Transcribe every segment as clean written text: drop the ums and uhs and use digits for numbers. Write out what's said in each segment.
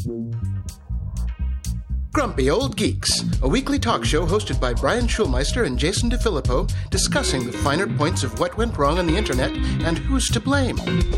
Grumpy Old Geeks, a weekly talk show hosted by Brian Schulmeister and Jason DeFilippo, discussing the finer points of what went wrong on the internet and who's to blame.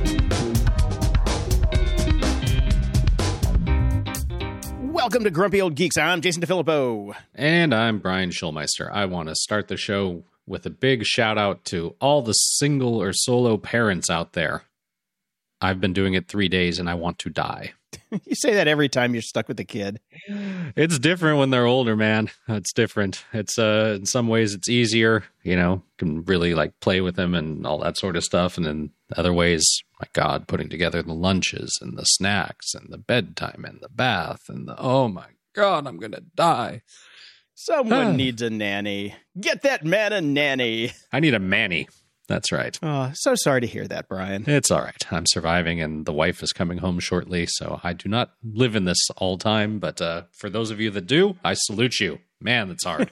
Welcome to Grumpy Old Geeks. I'm Jason DeFilippo. And I'm Brian Schulmeister. I want to start the show with a big shout out to all the single or solo parents out there. I've been doing it 3 days and I want to die. You say that every time you're stuck with a kid. It's different when they're older, man. It's different. It's in some ways it's easier, can really like play with them and all that sort of stuff. And in other ways, my God, putting together the lunches and the snacks and the bedtime and the bath and oh my God, I'm going to die. Someone needs a nanny. Get that man a nanny. I need a Manny. That's right. Oh, so sorry to hear that, Brian. It's all right. I'm surviving, and the wife is coming home shortly, so I do not live in this all time. But for those of you that do, I salute you. Man, that's hard.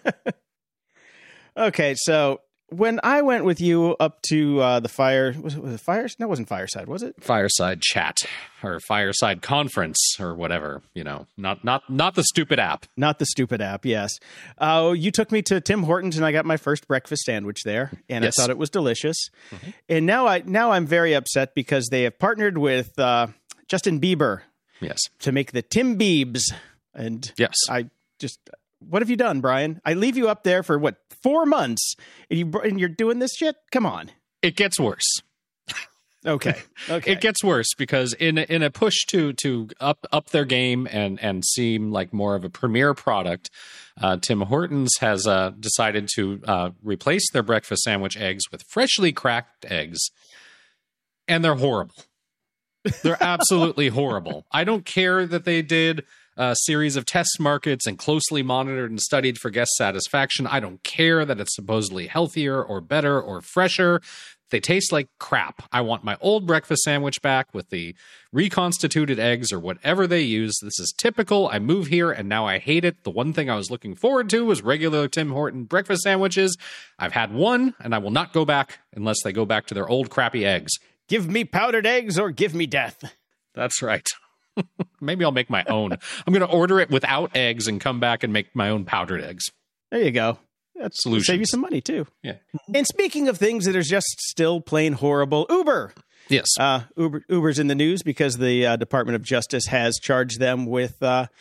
Okay, so when I went with you up to the fire, was it fire? No, it wasn't Fireside, was it? Fireside chat or Fireside conference or whatever, not the stupid app. Not the stupid app, yes. You took me to Tim Hortons and I got my first breakfast sandwich there, and yes. I thought it was delicious. Mm-hmm. And now I'm very upset because they have partnered with Justin Bieber, yes, to make the Tim Biebs. And yes, what have you done, Brian? I leave you up there for 4 months, and you're doing this shit? Come on. It gets worse. Okay. It gets worse because in a push to up their game and seem like more of a premier product, Tim Hortons has decided to replace their breakfast sandwich eggs with freshly cracked eggs, and they're horrible. They're absolutely horrible. I don't care that they did a series of test markets and closely monitored and studied for guest satisfaction. I don't care that it's supposedly healthier or better or fresher. They taste like crap. I want my old breakfast sandwich back with the reconstituted eggs or whatever they use. This is typical. I move here and now I hate it. The one thing I was looking forward to was regular Tim Horton breakfast sandwiches. I've had one and I will not go back unless they go back to their old crappy eggs. Give me powdered eggs or give me death. That's right. Maybe I'll make my own. I'm going to order it without eggs and come back and make my own powdered eggs. There you go. That's solution. Save you some money, too. Yeah. And speaking of things that are just still plain horrible, Uber. Yes. Uber's in the news because the Department of Justice has charged them with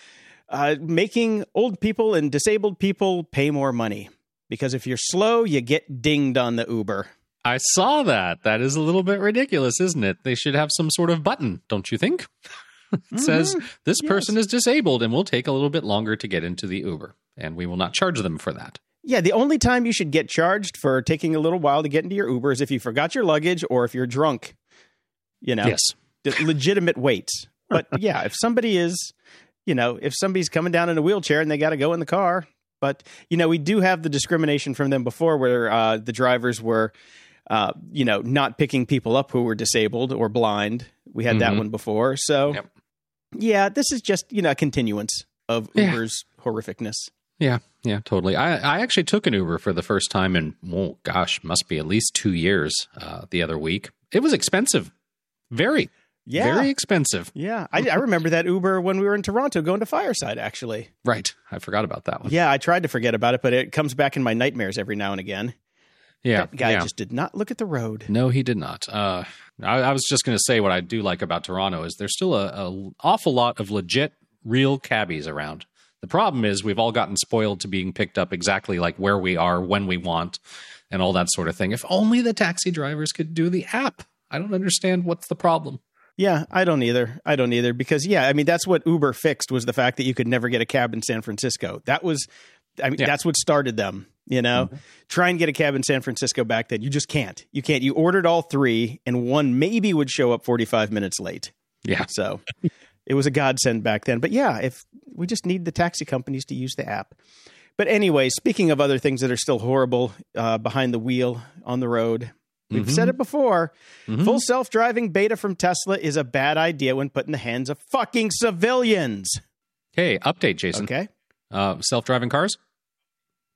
making old people and disabled people pay more money. Because if you're slow, you get dinged on the Uber. I saw that. That is a little bit ridiculous, isn't it? They should have some sort of button, don't you think? It says, this person is disabled and will take a little bit longer to get into the Uber, and we will not charge them for that. Yeah, the only time you should get charged for taking a little while to get into your Uber is if you forgot your luggage or if you're drunk. Yes. Legitimate waits. But yeah, if somebody is, if somebody's coming down in a wheelchair and they got to go in the car. But, we do have the discrimination from them before where the drivers were, not picking people up who were disabled or blind. We had that one before. So, yeah, this is just, a continuance of Uber's horrificness. Yeah, totally. I actually took an Uber for the first time in, must be at least 2 years the other week. It was expensive. Very expensive. Yeah, I remember that Uber when we were in Toronto going to Fireside, actually. Right. I forgot about that one. Yeah, I tried to forget about it, but it comes back in my nightmares every now and again. Yeah. That guy just did not look at the road. No, he did not. I was just going to say what I do like about Toronto is there's still an awful lot of legit, real cabbies around. The problem is we've all gotten spoiled to being picked up exactly like where we are, when we want, and all that sort of thing. If only the taxi drivers could do the app. I don't understand what's the problem. Yeah, I don't either. Because, that's what Uber fixed was the fact that you could never get a cab in San Francisco. That's what started them, Try and get a cab in San Francisco back then. You just can't. You can't. You ordered all three and one maybe would show up 45 minutes late. Yeah. So it was a godsend back then. But yeah, if we just need the taxi companies to use the app. But anyway, speaking of other things that are still horrible behind the wheel on the road, we've said it before. Full self-driving beta from Tesla is a bad idea when put in the hands of fucking civilians. Hey, update, Jason. Okay. Self-driving cars?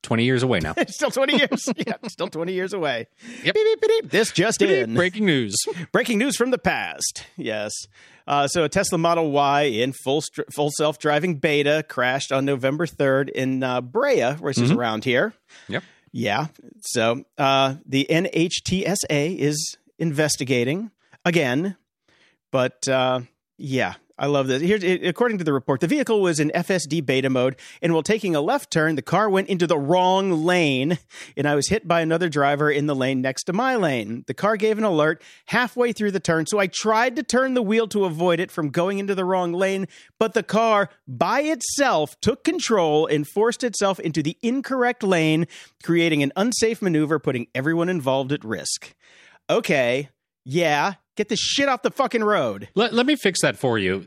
20 years away now. Still 20 years. Yeah, still 20 years away. Yep. Beep, beep, beep, beep. This just in. Breaking news. Breaking news from the past. Yes. So a Tesla Model Y in full self-driving beta crashed on November 3rd in Brea, which is around here. Yep. Yeah. So the NHTSA is investigating again. But yeah, I love this. According to the report, the vehicle was in FSD beta mode, and while taking a left turn, the car went into the wrong lane, and I was hit by another driver in the lane next to my lane. The car gave an alert halfway through the turn, so I tried to turn the wheel to avoid it from going into the wrong lane, but the car by itself took control and forced itself into the incorrect lane, creating an unsafe maneuver, putting everyone involved at risk. Okay, yeah. Get this shit off the fucking road. Let me fix that for you.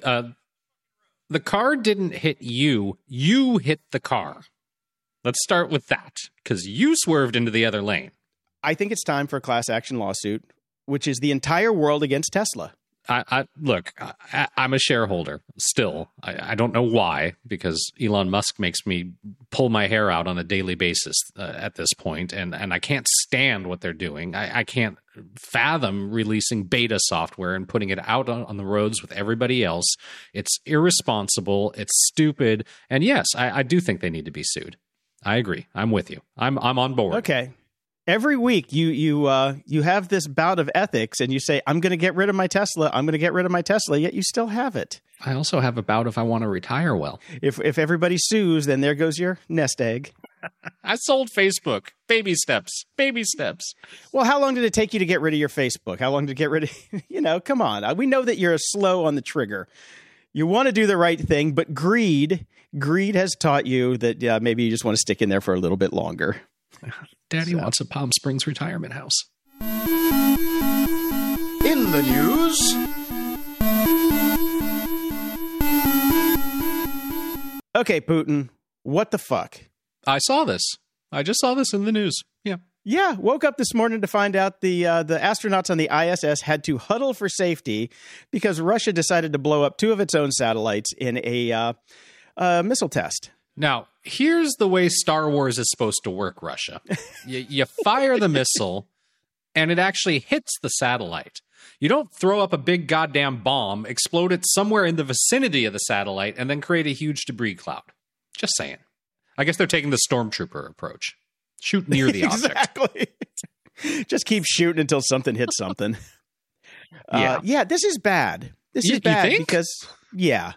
The car didn't hit you. You hit the car. Let's start with that, because you swerved into the other lane. I think it's time for a class action lawsuit, which is the entire world against Tesla. Look, I'm a shareholder still. I don't know why, because Elon Musk makes me pull my hair out on a daily basis at this point, and I can't stand what they're doing. I can't fathom releasing beta software and putting it out on the roads with everybody else. It's irresponsible. It's stupid. And yes, I do think they need to be sued. I agree. I'm with you. I'm on board. Okay. Every week you have this bout of ethics and you say, I'm going to get rid of my Tesla. I'm going to get rid of my Tesla. Yet you still have it. I also have a bout if I want to retire well. If everybody sues, then there goes your nest egg. I sold Facebook. Baby steps. Baby steps. Well, how long did it take you to get rid of your Facebook? How long to get rid of, come on. We know that you're slow on the trigger. You want to do the right thing, but greed has taught you that maybe you just want to stick in there for a little bit longer. Daddy wants a Palm Springs retirement house. In the news. Okay, Putin, what the fuck? I saw this. I just saw this in the news. Yeah. Yeah, woke up this morning to find out the astronauts on the ISS had to huddle for safety because Russia decided to blow up 2 of its own satellites in a missile test. Now, here's the way Star Wars is supposed to work, Russia. You fire the missile, and it actually hits the satellite. You don't throw up a big goddamn bomb, explode it somewhere in the vicinity of the satellite, and then create a huge debris cloud. Just saying. I guess they're taking the stormtrooper approach. Shoot near the object. Exactly. Just keep shooting until something hits something. Yeah, this is bad. This is bad because, yeah.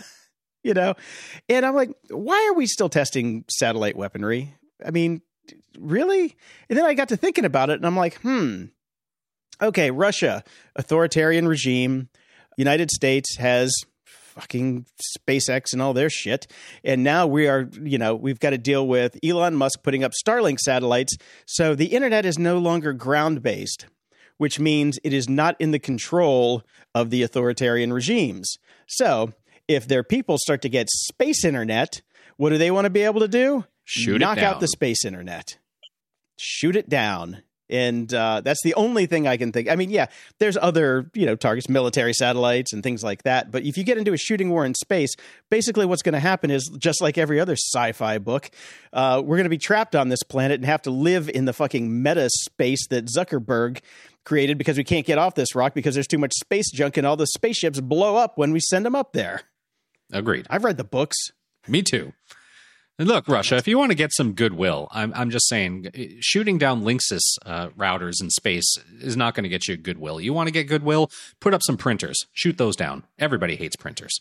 And I'm like, why are we still testing satellite weaponry? I mean, really? And then I got to thinking about it, and I'm like, okay, Russia, authoritarian regime. United States has fucking SpaceX and all their shit. And now we've got to deal with Elon Musk putting up Starlink satellites. So the internet is no longer ground-based, which means it is not in the control of the authoritarian regimes. So if their people start to get space internet, what do they want to be able to do? Knock out the space internet. Shoot it down. And that's the only thing I can think. I mean, yeah, there's other, targets, military satellites and things like that. But if you get into a shooting war in space, basically what's going to happen is, just like every other sci-fi book, we're going to be trapped on this planet and have to live in the fucking meta space that Zuckerberg created because we can't get off this rock because there's too much space junk and all the spaceships blow up when we send them up there. Agreed. I've read the books. Me too. And look, Russia, if you want to get some goodwill, I'm just saying, shooting down Linksys routers in space is not going to get you goodwill. You want to get goodwill? Put up some printers. Shoot those down. Everybody hates printers.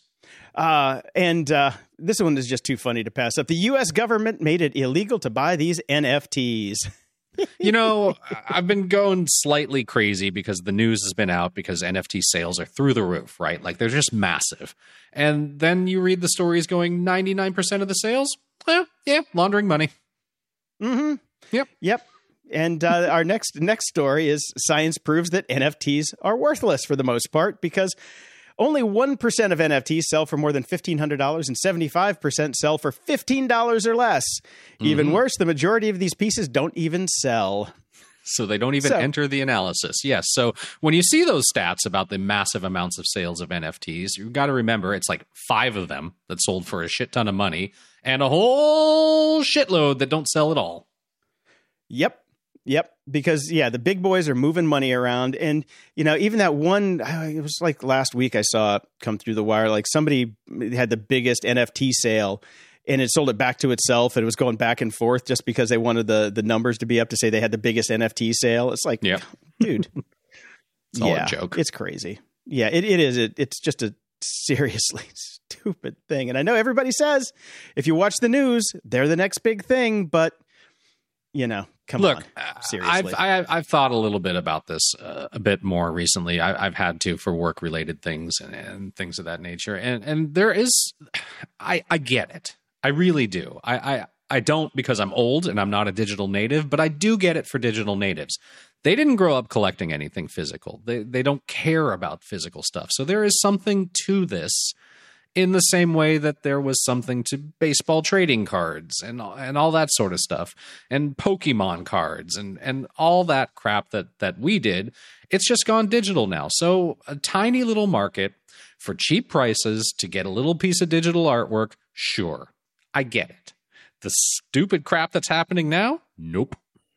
And this one is just too funny to pass up. The U.S. government made it illegal to buy these NFTs. I've been going slightly crazy because the news has been out because NFT sales are through the roof, right? Like, they're just massive. And then you read the stories going 99% of the sales. Yeah, laundering money. Mm-hmm. Yep. And our next story is science proves that NFTs are worthless for the most part because only 1% of NFTs sell for more than $1,500 and 75% sell for $15 or less. Even worse, the majority of these pieces don't even sell. So they don't even enter the analysis. Yes. So when you see those stats about the massive amounts of sales of NFTs, you've got to remember it's like 5 of them that sold for a shit ton of money and a whole shitload that don't sell at all. Yep. Because, the big boys are moving money around. And, even that one, it was like last week I saw it come through the wire, like somebody had the biggest NFT sale and it sold it back to itself. And it was going back and forth just because they wanted the numbers to be up to say they had the biggest NFT sale. It's like, dude, it's all a joke. It's crazy. Yeah, it is. It's just a seriously stupid thing. And I know everybody says if you watch the news, they're the next big thing. But, come on. Seriously. I've thought a little bit about this a bit more recently. I've had to for work related things and things of that nature. And there is, I get it. I really do. I don't because I'm old and I'm not a digital native, but I do get it for digital natives. They didn't grow up collecting anything physical. They don't care about physical stuff. So there is something to this in the same way that there was something to baseball trading cards and all that sort of stuff and Pokemon cards and all that crap that we did. It's just gone digital now. So a tiny little market for cheap prices to get a little piece of digital artwork. Sure. I get it. The stupid crap that's happening now? Nope.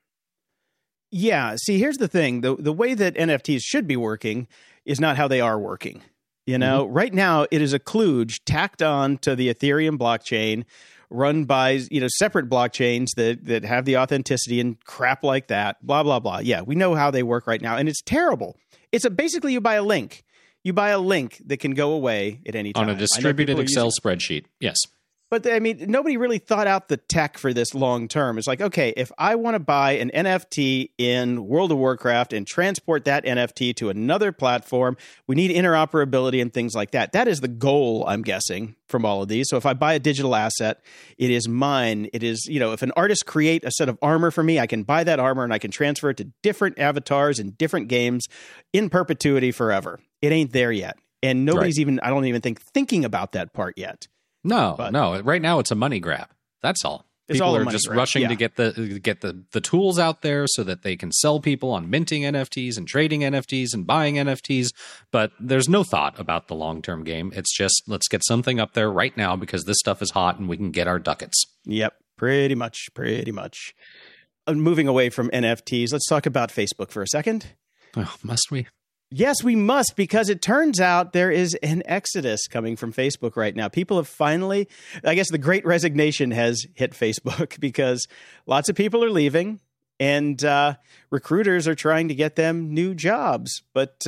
Yeah. See, here's the thing. The way that NFTs should be working is not how they are working. Right now it is a kludge tacked on to the Ethereum blockchain run by, separate blockchains that have the authenticity and crap like that, blah, blah, blah. Yeah, we know how they work right now. And it's terrible. It's basically you buy a link. You buy a link that can go away at any time. On a distributed Excel spreadsheet. Yes. But nobody really thought out the tech for this long term. It's like, okay, if I want to buy an NFT in World of Warcraft and transport that NFT to another platform, we need interoperability and things like that. That is the goal, I'm guessing, from all of these. So if I buy a digital asset, it is mine. It is, if an artist create a set of armor for me, I can buy that armor and I can transfer it to different avatars in different games in perpetuity forever. It ain't there yet. And nobody's I don't even thinking about that part yet. No. Right now, it's a money grab. That's all. People are just rushing to get the tools out there so that they can sell people on minting NFTs and trading NFTs and buying NFTs. But there's no thought about the long-term game. It's just let's get something up there right now because this stuff is hot and we can get our ducats. Yep, pretty much. Moving away from NFTs, let's talk about Facebook for a second. Oh, must we? Yes, we must, because it turns out there is an exodus coming from Facebook right now. People have finally, I guess the great resignation has hit Facebook because lots of people are leaving and recruiters are trying to get them new jobs. But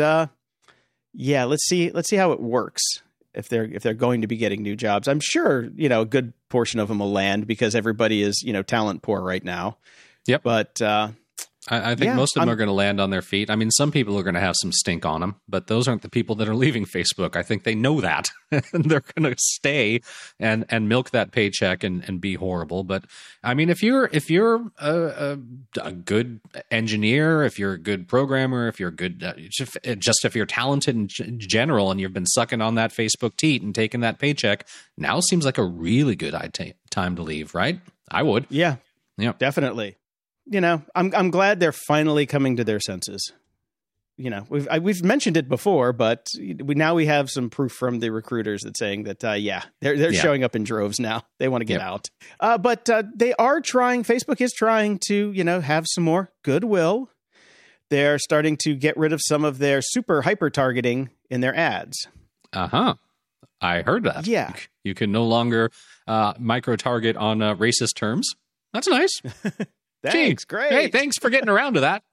let's see how it works if they're going to be getting new jobs. I'm sure, a good portion of them will land because everybody is, talent poor right now. Yep. But I think most of them are going to land on their feet. I mean, some people are going to have some stink on them, but those aren't the people that are leaving Facebook. I think they know that and they're going to stay and milk that paycheck and be horrible. But I mean, if you're a good engineer, if you're a good programmer, if you're good, just if you're talented in general and you've been sucking on that Facebook teat and taking that paycheck, now seems like a really good time to leave, right? I would. Yeah, definitely. I'm glad they're finally coming to their senses. We've mentioned it before, but we have some proof from the recruiters that's saying that they're showing up in droves now. They want to get out. But they are trying. Facebook is trying to have some more goodwill. They're starting to get rid of some of their super hyper targeting in their ads. I heard that. Yeah, you can no longer micro target on racist terms. That's nice. Thanks. Great. Hey, thanks for getting around to that.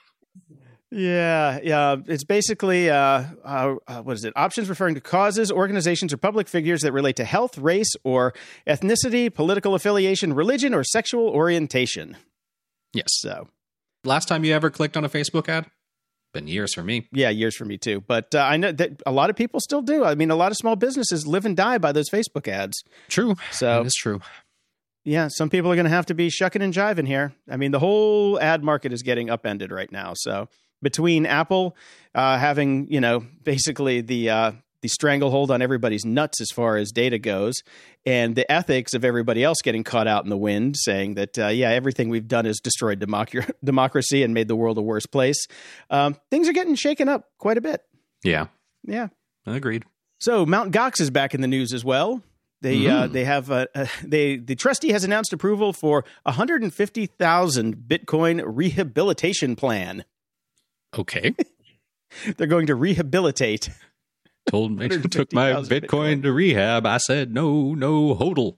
Yeah. It's basically, what is it? Options referring to causes, organizations, or public figures that relate to health, race, or ethnicity, political affiliation, religion, or sexual orientation. Yes. So, last time you ever clicked on a Facebook ad? Been years for me. Yeah, years for me too. But I know that a lot of people still do. I mean, a lot of small businesses live and die by those Facebook ads. True. So that is true. Yeah, some people are going to have to be shucking and jiving here. I mean, the whole ad market is getting upended right now. So between Apple having, basically the the stranglehold on everybody's nuts as far as data goes, and the ethics of everybody else getting caught out in the wind, saying that, everything we've done has destroyed democracy and made the world a worse place. Things are getting shaken up quite a bit. Yeah. Yeah. Agreed. So Mt. Gox is back in the news as well. They have the trustee has announced approval for 150,000 Bitcoin rehabilitation plan. Okay. They're going to rehabilitate. Took my Bitcoin to rehab. I said, no, hodl.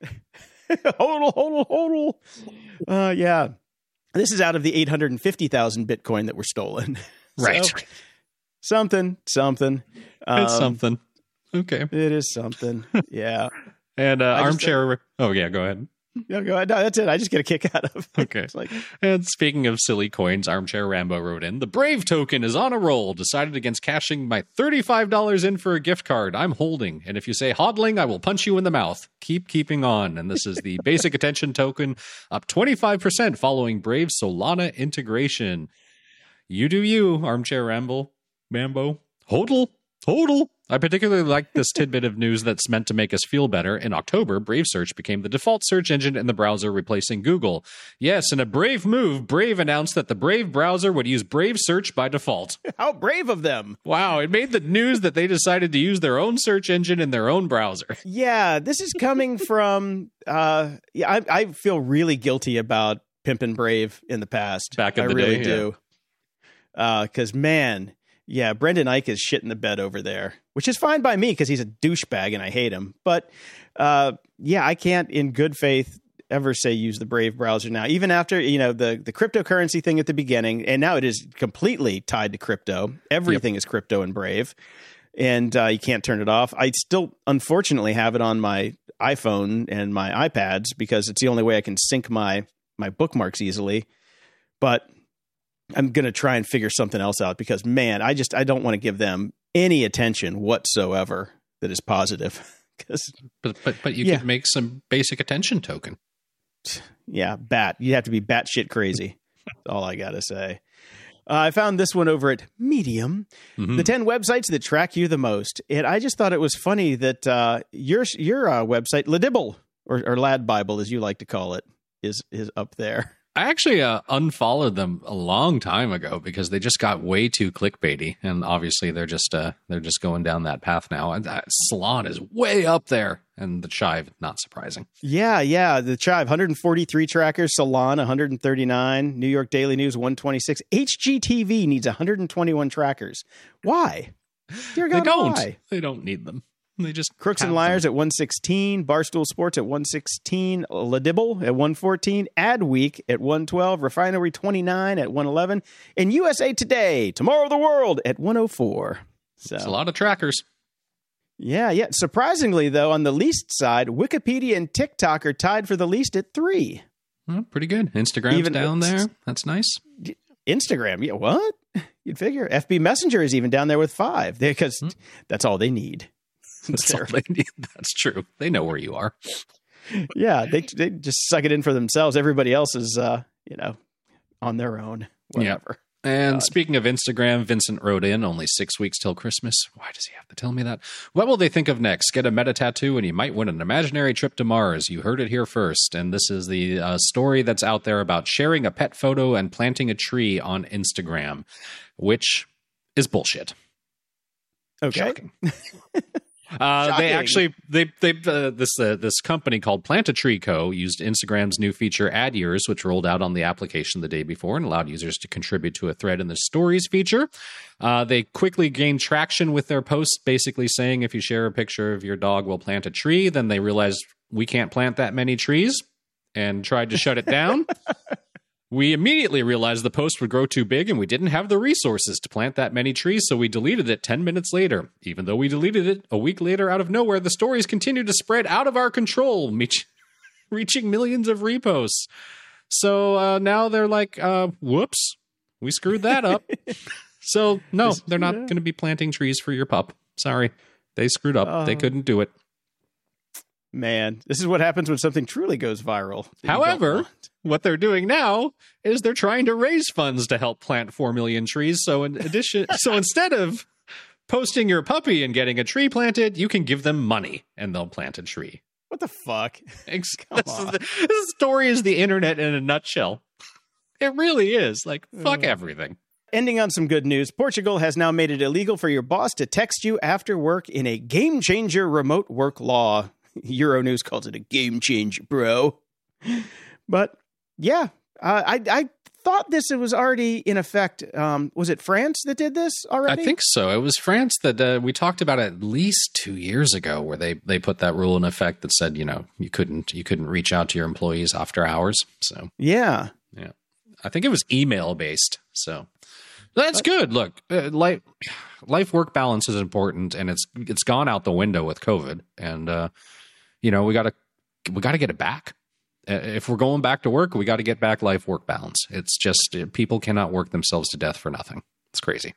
hodl. Yeah. This is out of the 850,000 Bitcoin that were stolen. Right. So, something. It's something. Okay. It is something. Yeah. And armchair. Go ahead. No, go ahead. No, that's it. I just get a kick out of it. Okay. And speaking of silly coins, Armchair Rambo wrote in, the Brave token is on a roll. Decided against cashing my $35 in for a gift card. I'm holding. And if you say hodling, I will punch you in the mouth. Keeping on. And this is the basic attention token, up 25% following Brave Solana integration. You do you, Armchair Rambo. Hodl. I particularly like this tidbit of news that's meant to make us feel better. In October, Brave Search became the default search engine in the browser, replacing Google. Yes, in a brave move, Brave announced that the Brave browser would use Brave Search by default. How brave of them. Wow, it made the news that they decided to use their own search engine in their own browser. Yeah, this is coming from... I feel really guilty about pimping Brave in the past. Back in the day, I really do. Because, man... Yeah, Brendan Eich is shit in the bed over there, which is fine by me because he's a douchebag and I hate him. But I can't in good faith ever say use the Brave browser now, even after, the cryptocurrency thing at the beginning. And now it is completely tied to crypto. Everything is crypto in Brave, and you can't turn it off. I still, unfortunately, have it on my iPhone and my iPads because it's the only way I can sync my bookmarks easily. But I'm going to try and figure something else out because, man, I don't want to give them any attention whatsoever that is positive. But you could make some basic attention token. Yeah, you have to be batshit crazy. That's all I got to say. I found this one over at Medium, the 10 websites that track you the most. And I just thought it was funny that your website, Ladibble, or Lad Bible, as you like to call it, is up there. I actually unfollowed them a long time ago because they just got way too clickbaity, and obviously they're just going down that path now. And Salon is way up there, and the Chive, not surprising. Yeah, the Chive 143 trackers, Salon 139, New York Daily News 126, HGTV needs 121 trackers. Why? Dear God, why? They don't need them. They just Crooks and Liars at 116, Barstool Sports at 116, Ladibble at 114, Adweek at 112, Refinery 29 at 111, and USA Today, Tomorrow of the World at 104. So it's a lot of trackers. Yeah. Surprisingly, though, on the least side, Wikipedia and TikTok are tied for the least at 3. Well, pretty good. Instagram's even down there. That's nice. Instagram, yeah, what? You'd figure. FB Messenger is even down there with 5 because that's all they need. That's all they need. That's true. They know where you are. Yeah, they just suck it in for themselves. Everybody else is, on their own. Whatever. Yeah. And speaking of Instagram, Vincent wrote in, only 6 weeks till Christmas. Why does he have to tell me that? What will they think of next? Get a meta tattoo and you might win an imaginary trip to Mars. You heard it here first. And this is the story that's out there about sharing a pet photo and planting a tree on Instagram, which is bullshit. Okay. Shocking. This company called Plant a Tree Co. used Instagram's new feature Ad Years, which rolled out on the application the day before and allowed users to contribute to a thread in the Stories feature. They quickly gained traction with their posts, basically saying if you share a picture of your dog will plant a tree. Then they realized we can't plant that many trees and tried to shut it down. We immediately realized the post would grow too big and we didn't have the resources to plant that many trees, so we deleted it 10 minutes later. Even though we deleted it a week later out of nowhere, the stories continued to spread out of our control, reaching millions of reposts. So now they're like, whoops, we screwed that up. So no, they're not going to be planting trees for your pup. Sorry, they screwed up. They couldn't do it. Man, this is what happens when something truly goes viral. However, what they're doing now is they're trying to raise funds to help plant 4 million trees. So instead of posting your puppy and getting a tree planted, you can give them money and they'll plant a tree. What the fuck? This story is the internet in a nutshell. It really is. Like, fuck everything. Ending on some good news, Portugal has now made it illegal for your boss to text you after work in a game-changer remote work law. Euronews calls it a game changer, bro. But, yeah, I thought this was already in effect. Was it France that did this already? I think so. It was France that we talked about at least 2 years ago, where they put that rule in effect that said, you couldn't reach out to your employees after hours. So yeah. I think it was email based. So that's good. Look, life work balance is important, and it's gone out the window with COVID. And we got to get it back. If we're going back to work, we got to get back life work balance. It's just people cannot work themselves to death for nothing. It's crazy.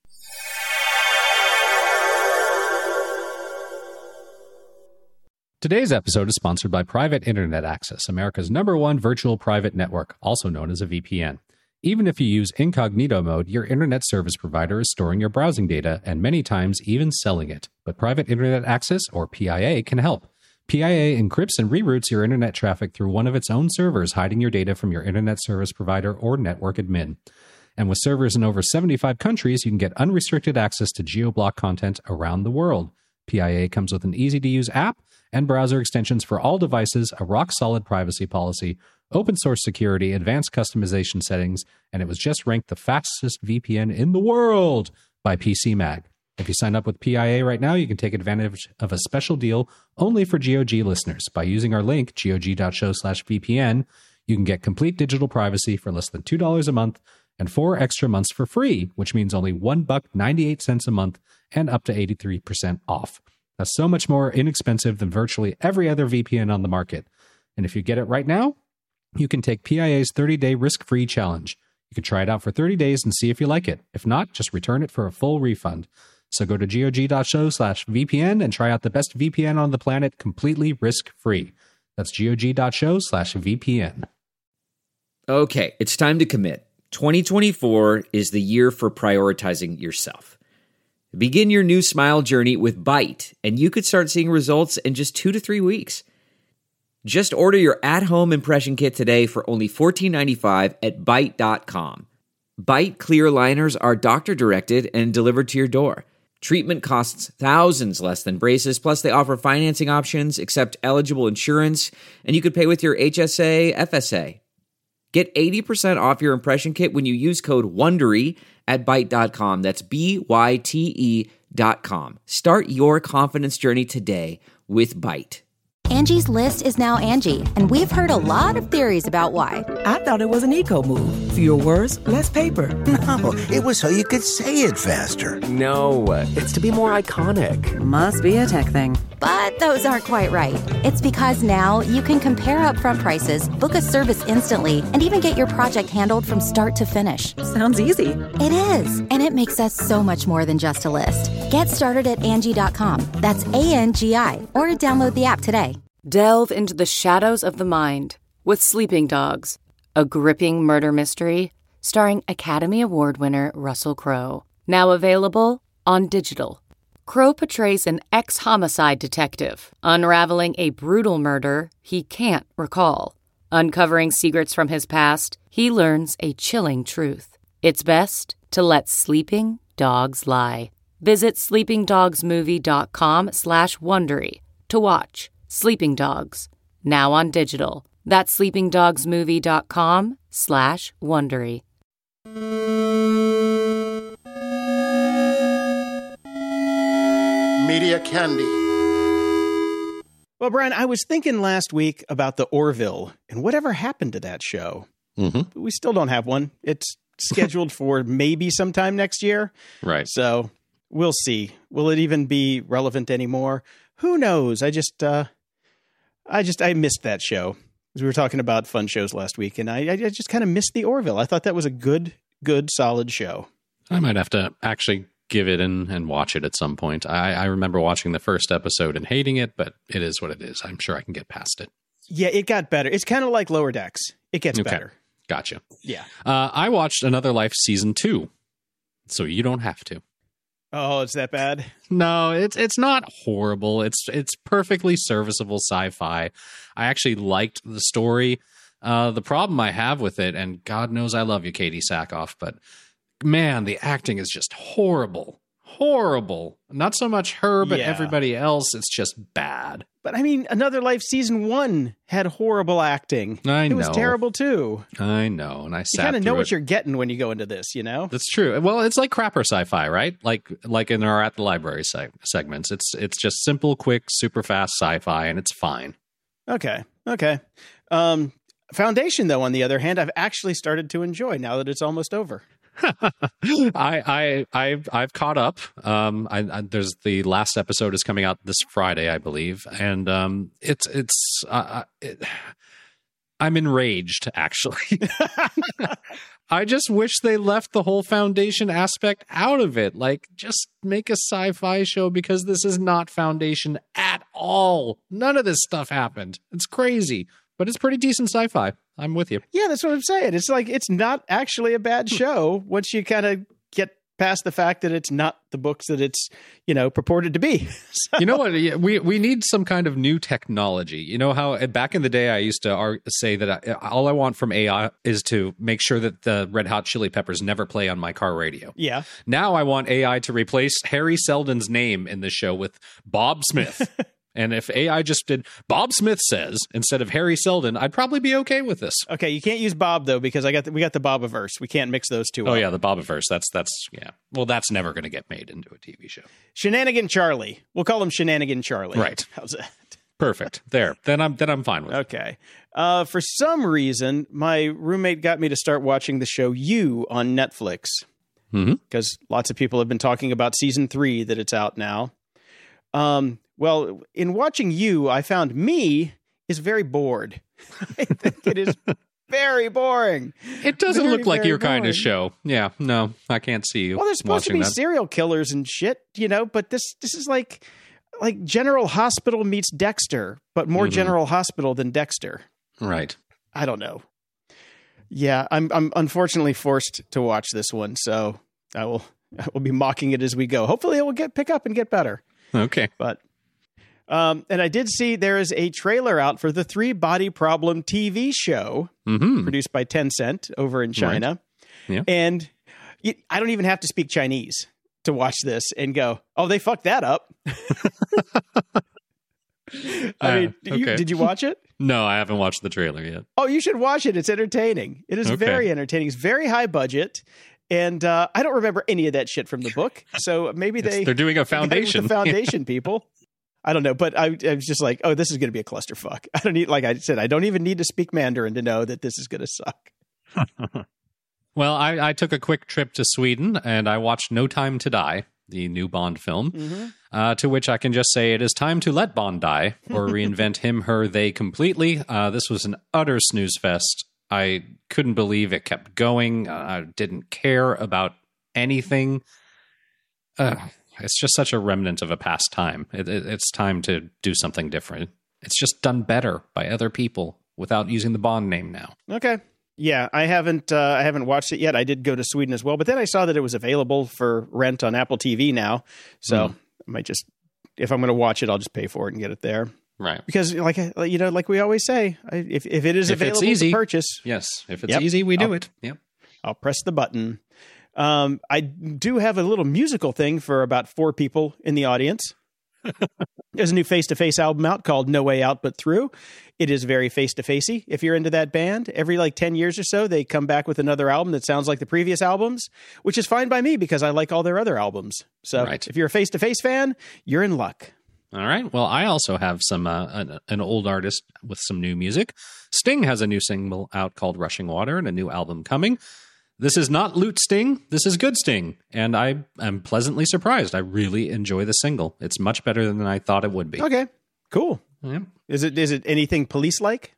Today's episode is sponsored by Private Internet Access, America's #1 virtual private network, also known as a VPN. Even if you use incognito mode, your internet service provider is storing your browsing data and many times even selling it. But Private Internet Access, or PIA, can help. PIA encrypts and reroutes your internet traffic through one of its own servers, hiding your data from your internet service provider or network admin. And with servers in over 75 countries, you can get unrestricted access to geo-block content around the world. PIA comes with an easy-to-use app and browser extensions for all devices, a rock-solid privacy policy, open-source security, advanced customization settings, and it was just ranked the fastest VPN in the world by PCMag. If you sign up with PIA right now, you can take advantage of a special deal only for GOG listeners. By using our link, gog.show/VPN, you can get complete digital privacy for less than $2 a month and 4 extra months for free, which means only $1.98 a month and up to 83% off. That's so much more inexpensive than virtually every other VPN on the market. And if you get it right now, you can take PIA's 30-day risk-free challenge. You can try it out for 30 days and see if you like it. If not, just return it for a full refund. So go to gog.show/VPN and try out the best VPN on the planet completely risk-free. That's gog.show/VPN. Okay, it's time to commit. 2024 is the year for prioritizing yourself. Begin your new smile journey with Byte, and you could start seeing results in just 2 to 3 weeks. Just order your at-home impression kit today for only $14.95 at Byte.com. Byte clear liners are doctor-directed and delivered to your door. Treatment costs thousands less than braces, plus they offer financing options, accept eligible insurance, and you could pay with your HSA, FSA. Get 80% off your impression kit when you use code WONDERY at Byte.com. That's BYTE.com. Start your confidence journey today with Byte. Angie's List is now Angie, and we've heard a lot of theories about why. I thought it was an eco move. Fewer words, less paper. No, it was so you could say it faster. No, it's to be more iconic. Must be a tech thing. But those aren't quite right. It's because now you can compare upfront prices, book a service instantly, and even get your project handled from start to finish. Sounds easy. It is, and it makes us so much more than just a list. Get started at Angie.com. That's ANGI, or download the app today. Delve into the shadows of the mind with Sleeping Dogs, a gripping murder mystery starring Academy Award winner Russell Crowe. Now available on digital. Crowe portrays an ex-homicide detective unraveling a brutal murder he can't recall. Uncovering secrets from his past, he learns a chilling truth. It's best to let sleeping dogs lie. Visit sleepingdogsmovie.com/Wondery to watch Sleeping Dogs, now on digital. That's sleepingdogsmovie.com/Wondery. Media Candy. Well, Brian, I was thinking last week about the Orville and whatever happened to that show. Mm-hmm. We still don't have one. It's scheduled for maybe sometime next year. Right. So we'll see. Will it even be relevant anymore? Who knows? I missed that show. We were talking about fun shows last week, and I just kind of missed the Orville. I thought that was a good, solid show. I might have to actually give it and watch it at some point. I remember watching the first episode and hating it, but it is what it is. I'm sure I can get past it. Yeah, it got better. It's kind of like Lower Decks. It gets better. Gotcha. Yeah. I watched Another Life Season 2, so you don't have to. Oh, it's that bad? No, it's not horrible. It's perfectly serviceable sci-fi. I actually liked the story. The problem I have with it, and God knows I love you, Katie Sackhoff, but man, the acting is just horrible. Horrible. Not so much her, but everybody else. It's just bad. But I mean, Another Life season 1 had horrible acting. It was terrible too. I know, and I sat You kind of know through what it. you're getting when you go into this, you know? That's true. Well, it's like crapper sci-fi, right? Like in our At the Library segments. It's just simple, quick, super fast sci-fi, and it's fine. Okay. Foundation, though, on the other hand, I've actually started to enjoy now that it's almost over. I've caught up. There's the last episode is coming out this Friday, I believe, and I'm enraged, actually. I just wish they left the whole Foundation aspect out of it. Like, just make a sci-fi show, because this is not Foundation at all. None of this stuff happened. It's crazy, but it's pretty decent sci-fi. I'm with you. Yeah, that's what I'm saying. It's like, it's not actually a bad show once you kind of get past the fact that it's not the books that it's, purported to be. So. You know what? We need some kind of new technology. You know how back in the day I used to say that all I want from AI is to make sure that the Red Hot Chili Peppers never play on my car radio. Yeah. Now I want AI to replace Harry Seldon's name in the show with Bob Smith. And if AI just did Bob Smith says instead of Harry Seldon, I'd probably be okay with this. Okay, you can't use Bob though, because we got the Bobiverse. We can't mix those two. Oh up. yeah, the Bobiverse. That's yeah. Well, that's never going to get made into a TV show. Shenanigan Charlie. We'll call him Shenanigan Charlie. Right. How's that? Perfect. There. Then I'm fine with it. Okay. For some reason, my roommate got me to start watching the show You on Netflix. Because lots of people have been talking about season 3 that it's out now. Well, in watching You, I found me is very bored. I think it is very boring. It doesn't Very, look like very your kind boring. of show. Yeah, no, I can't see you. Well, there's supposed to be watching that. serial killers and shit, but this is like General Hospital meets Dexter, but more General Hospital than Dexter. Right. I don't know. Yeah, I'm unfortunately forced to watch this one, so I will be mocking it as we go. Hopefully it will pick up and get better. Okay. But and I did see there is a trailer out for the 3 Body Problem TV show produced by Tencent over in China. Right. Yeah. And I don't even have to speak Chinese to watch this and go, oh, they fucked that up. I mean, okay. Did you watch it? No, I haven't watched the trailer yet. Oh, you should watch it. It's entertaining. It is very entertaining. It's very high budget. And I don't remember any of that shit from the book. So maybe they're doing a Foundation. The Foundation people. I don't know. But I was just like, oh, this is going to be a clusterfuck. I don't need, like I said, I don't even need to speak Mandarin to know that this is going to suck. Well, I took a quick trip to Sweden and I watched No Time to Die, the new Bond film, to which I can just say it is time to let Bond die or reinvent him, her, they completely. This was an utter snooze fest. I couldn't believe it kept going. I didn't care about anything. It's just such a remnant of a past time. It's time to do something different. It's just done better by other people without using the Bond name now. Okay. Yeah, I haven't watched it yet. I did go to Sweden as well, but then I saw that it was available for rent on Apple TV now. So I might just, if I'm going to watch it, I'll just pay for it and get it there. Right. Because like we always say, if it is available to purchase. Yes. If it's easy, we do it. Yep. I'll press the button. I do have a little musical thing for about 4 people in the audience. There's a new Face-to-Face album out called No Way Out But Through. It is very face-to-facey. If you're into that band, every 10 years or so, they come back with another album that sounds like the previous albums, which is fine by me because I like all their other albums. So if you're a Face-to-Face fan, you're in luck. All right. Well, I also have some an old artist with some new music. Sting has a new single out called Rushing Water and a new album coming. This is not Loot Sting. This is good Sting. And I am pleasantly surprised. I really enjoy the single. It's much better than I thought it would be. Okay, cool. Yeah. Is it anything Police-like?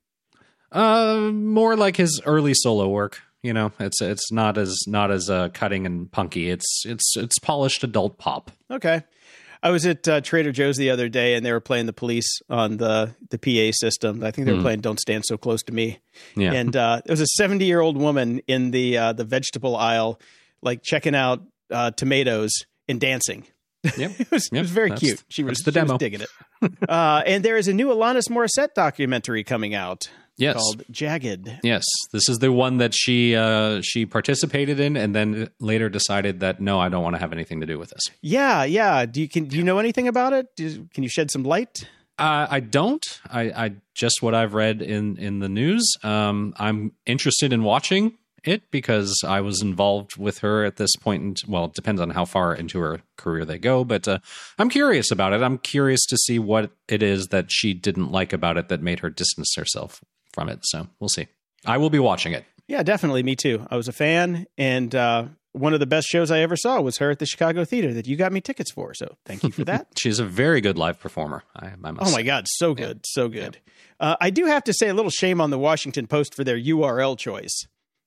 More like his early solo work. You know, it's not as cutting and punky. It's polished adult pop. Okay. I was at Trader Joe's the other day, and they were playing the Police on the PA system. I think they were playing "Don't Stand So Close to Me." Yeah. And there was a 70-year-old woman in the vegetable aisle, checking out tomatoes, and dancing. Yep. It was very cute. She was digging it. And there is a new Alanis Morissette documentary coming out. Yes. Called Jagged. Yes. This is the one that she participated in and then later decided that, no, I don't want to have anything to do with this. Yeah. Do you know anything about it? Can you shed some light? I don't. I just what I've read in the news. I'm interested in watching it because I was involved with her at this point. Well, it depends on how far into her career they go, but I'm curious about it. I'm curious to see what it is that she didn't like about it that made her distance herself from it. So we'll see. I will be watching it. Yeah, definitely. Me too. I was a fan, and one of the best shows I ever saw was her at the Chicago Theater that you got me tickets for. So thank you for that. She's a very good live performer. I must say. My God. So good. Yeah. So good. Yeah. I do have to say a little shame on the Washington Post for their URL choice.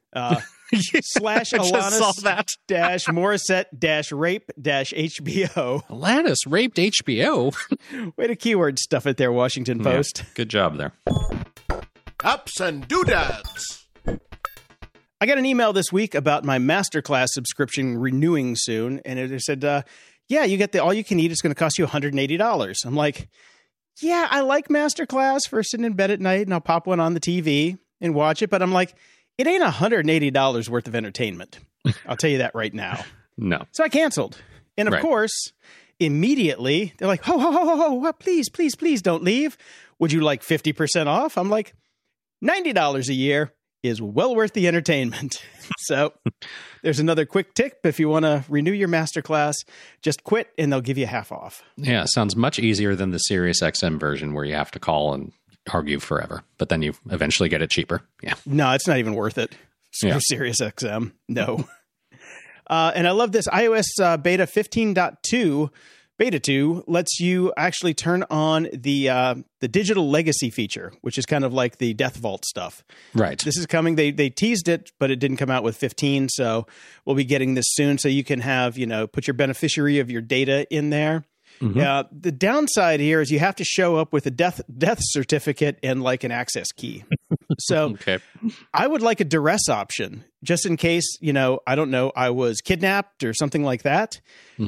Slash Alanis dash Morissette dash rape dash HBO. Alanis raped HBO. Way to keyword stuff it there, Washington Post. Yeah, good job there. Ups and doodads. I got an email this week about my Masterclass subscription renewing soon, and it said, you get the all you can eat. It's going to cost you $180. I'm like, yeah, I like Masterclass for sitting in bed at night, and I'll pop one on the TV and watch it. But I'm like, it ain't $180 worth of entertainment. I'll tell you that right now. No. So I canceled. And of course, immediately, they're like, ho, please don't leave. Would you like 50% off? I'm like, $90 a year is well worth the entertainment. So there's another quick tip. If you want to renew your Masterclass, just quit and they'll give you half off. Yeah, it sounds much easier than the Sirius XM version where you have to call and argue forever, but then you eventually get it cheaper. Yeah. No, it's not even worth it. Screw Sirius XM. No. And I love this iOS beta 15.2 beta 2 lets you actually turn on the digital legacy feature, which is kind of like the Death Vault stuff. Right. This is coming. They teased it, but it didn't come out with 15. So we'll be getting this soon. So you can have, put your beneficiary of your data in there. Mm-hmm. The downside here is you have to show up with a death certificate and like an access key. So I would like a duress option just in case, I don't know, I was kidnapped or something like that,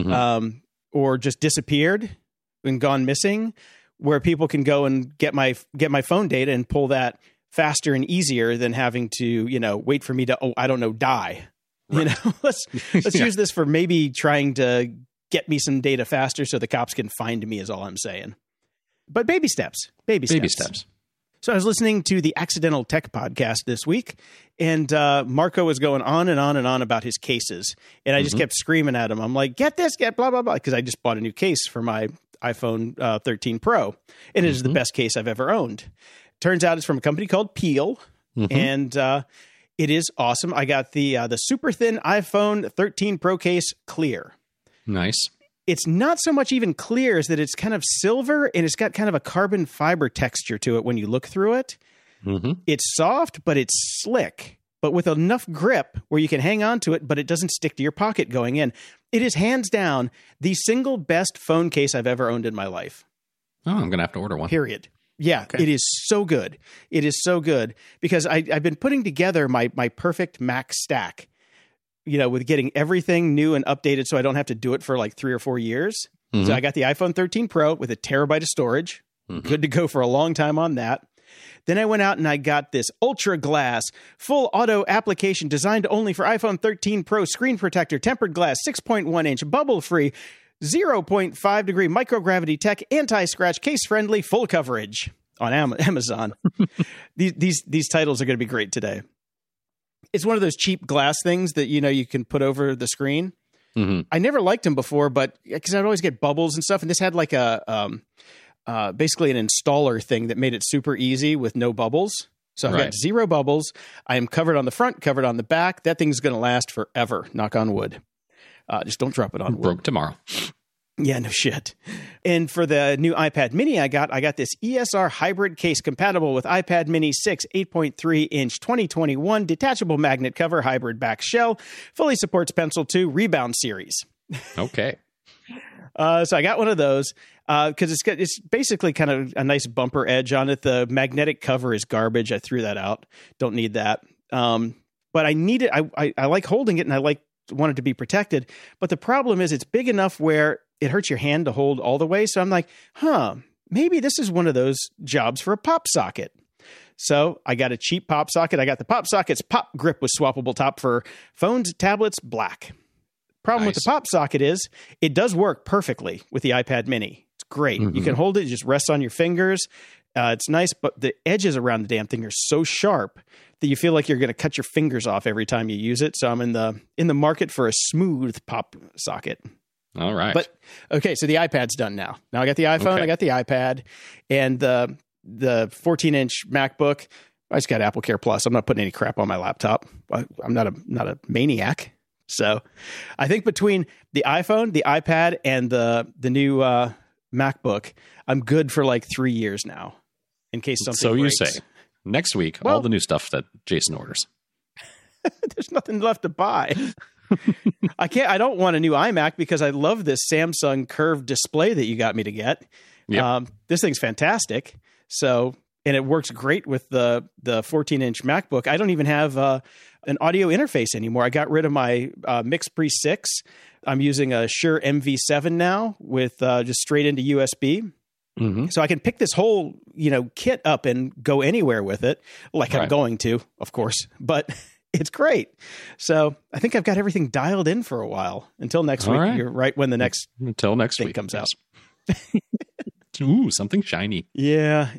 or just disappeared and gone missing, where people can go and get my phone data and pull that faster and easier than having to, wait for me to, die. Right. Let's use this for maybe trying to get me some data faster so the cops can find me is all I'm saying. But baby steps. Baby steps. So I was listening to the Accidental Tech podcast this week, and Marco was going on and on and on about his cases. And I just kept screaming at him. I'm like, get blah, blah, blah, because I just bought a new case for my iPhone 13 Pro. And it is the best case I've ever owned. Turns out it's from a company called Peel, and it is awesome. I got the super thin iPhone 13 Pro case clear. Nice. It's not so much even clear as that it's kind of silver and it's got kind of a carbon fiber texture to it when you look through it. It's soft, but it's slick, but with enough grip where you can hang on to it, but it doesn't stick to your pocket going in. It is hands down the single best phone case I've ever owned in my life. Oh, I'm going to have to order one. Period. Yeah, It is so good. It is so good because I've been putting together my perfect Mac stack. With getting everything new and updated so I don't have to do it for like 3 or 4 years. So I got the iPhone 13 Pro with a terabyte of storage. Good to go for a long time on that. Then I went out and I got this Ultra Glass full auto application designed only for iPhone 13 Pro screen protector, tempered glass, 6.1 inch, bubble free, 0.5 degree microgravity tech, anti-scratch, case friendly, full coverage on Amazon. These titles are going to be great today. It's one of those cheap glass things that, you can put over the screen. I never liked them before, but because I'd always get bubbles and stuff. And this had like basically an installer thing that made it super easy with no bubbles. So I've got 0 bubbles. I am covered on the front, covered on the back. That thing's going to last forever. Knock on wood. Just don't drop it on wood. Broke tomorrow. Yeah, no shit. And for the new iPad mini I got this ESR hybrid case compatible with iPad mini 6, 8.3 inch 2021 detachable magnet cover, hybrid back shell, fully supports Pencil 2 Rebound series. Okay. So I got one of those because it's basically kind of a nice bumper edge on it. The magnetic cover is garbage. I threw that out. Don't need that. But I need it. I like holding it and I like want it to be protected. But the problem is it's big enough where it hurts your hand to hold all the way. So I'm like, maybe this is one of those jobs for a pop socket. So I got a cheap pop socket. I got the Pop Socket's Pop Grip with swappable top for phones, tablets, black. Problem with the pop socket is it does work perfectly with the iPad mini. It's great. You can hold it, just rest on your fingers. It's nice, but the edges around the damn thing are so sharp that you feel like you're going to cut your fingers off every time you use it. So I'm in the market for a smooth pop socket. All right. But okay, so the iPad's done now. Now I got the iPhone, I got the iPad, and the 14-inch MacBook. I just got Apple Care Plus. I'm not putting any crap on my laptop. I'm not a maniac. So I think between the iPhone, the iPad, and the new MacBook, I'm good for like 3 years now. In case something breaks. You say. Next week, all the new stuff that Jason orders. There's nothing left to buy. I don't want a new iMac because I love this Samsung curved display that you got me to get. Yep. This thing's fantastic. So, and it works great with the 14-inch MacBook. I don't even have an audio interface anymore. I got rid of my MixPre 6. I'm using a Shure MV7 now with just straight into USB. So I can pick this whole, kit up and go anywhere with it, like I'm going to, of course, but it's great. So I think I've got everything dialed in for a while until next week. You're right when the next thing comes out. Ooh, something shiny. Yeah.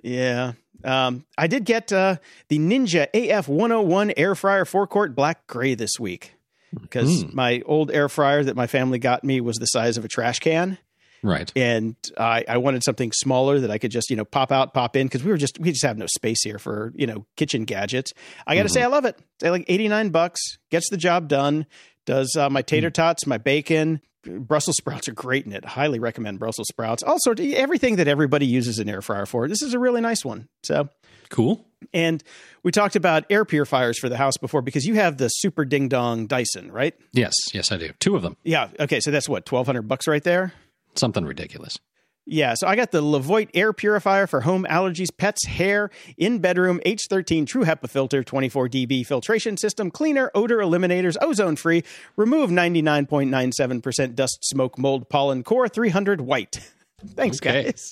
I did get the Ninja AF101 air fryer 4-quart black gray this week because my old air fryer that my family got me was the size of a trash can. Right. And I wanted something smaller that I could just, pop out, pop in because we just have no space here for, kitchen gadgets. I got to say, I love it. It's like $89, gets the job done, does my tater tots, my bacon. Brussels sprouts are great in it. Highly recommend Brussels sprouts. Also, everything that everybody uses an air fryer for. This is a really nice one. So cool. And we talked about air purifiers for the house before because you have the super ding dong Dyson, right? Yes, I do. 2 of them. Yeah. Okay. So that's what, $1,200 right there? Something ridiculous. Yeah, so I got the Levoit air purifier for home allergies, pets, hair, in bedroom, H13 True HEPA filter, 24 dB filtration system, cleaner, odor eliminators, ozone free, remove 99.97% dust, smoke, mold, pollen, core 300 white. Thanks, guys.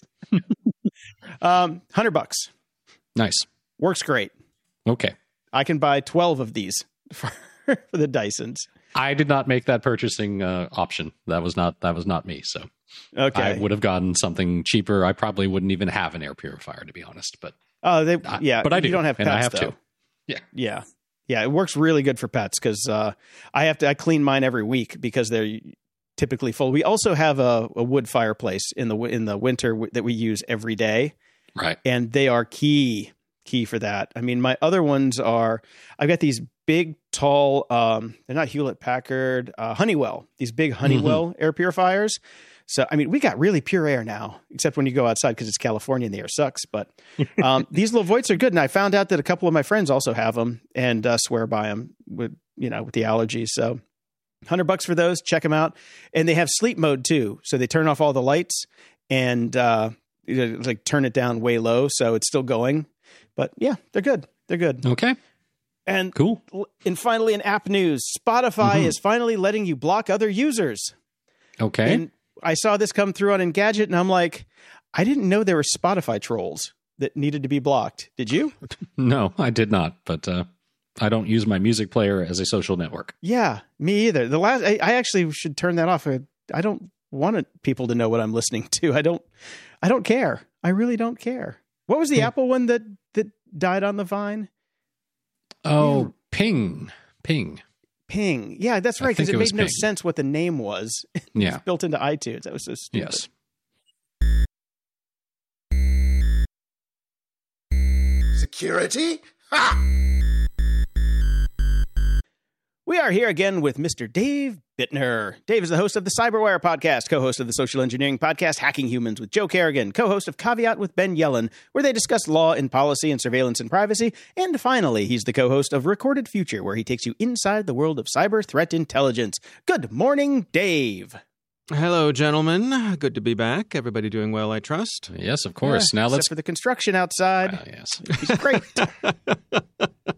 $100. Nice. Works great. Okay. I can buy 12 of these for the Dysons. I did not make that purchasing option. That was not me. So okay. I would have gotten something cheaper. I probably wouldn't even have an air purifier, to be honest. But but I do. You don't have pets, and I have though. Yeah. It works really good for pets because I clean mine every week because they're typically full. We also have a wood fireplace in the winter that we use every day, right? And they are key for that. I mean, my other ones are I've got these big, tall, they're not Hewlett Packard, Honeywell, these big Honeywell air purifiers. So, I mean, we got really pure air now, except when you go outside because it's California and the air sucks. But these Levoits are good. And I found out that a couple of my friends also have them and swear by them with the allergies. So $100 for those. Check them out. And they have sleep mode too. So they turn off all the lights and like turn it down way low. So it's still going. But yeah, they're good. They're good. Okay. And cool. And finally, in app news, Spotify is finally letting you block other users. Okay. And I saw this come through on Engadget, and I'm like, I didn't know there were Spotify trolls that needed to be blocked. Did you? No, I did not. But I don't use my music player as a social network. Yeah, me either. I actually should turn that off. I don't want people to know what I'm listening to. I don't care. I really don't care. What was the Apple one that died on the vine? Oh, Ping. Yeah, that's right. Because it made no sense what the name was. Yeah. It was built into iTunes. That was so stupid. Yes. Security? Ha! We are here again with Mr. Dave Bittner. Dave is the host of the Cyberwire podcast, co-host of the social engineering podcast Hacking Humans with Joe Kerrigan, co-host of Caveat with Ben Yellen, where they discuss law and policy and surveillance and privacy. And finally, he's the co-host of Recorded Future, where he takes you inside the world of cyber threat intelligence. Good morning, Dave. Hello, gentlemen. Good to be back. Everybody doing well, I trust? Yes, of course. Yeah, now except let's for the construction outside. Yes. He's great.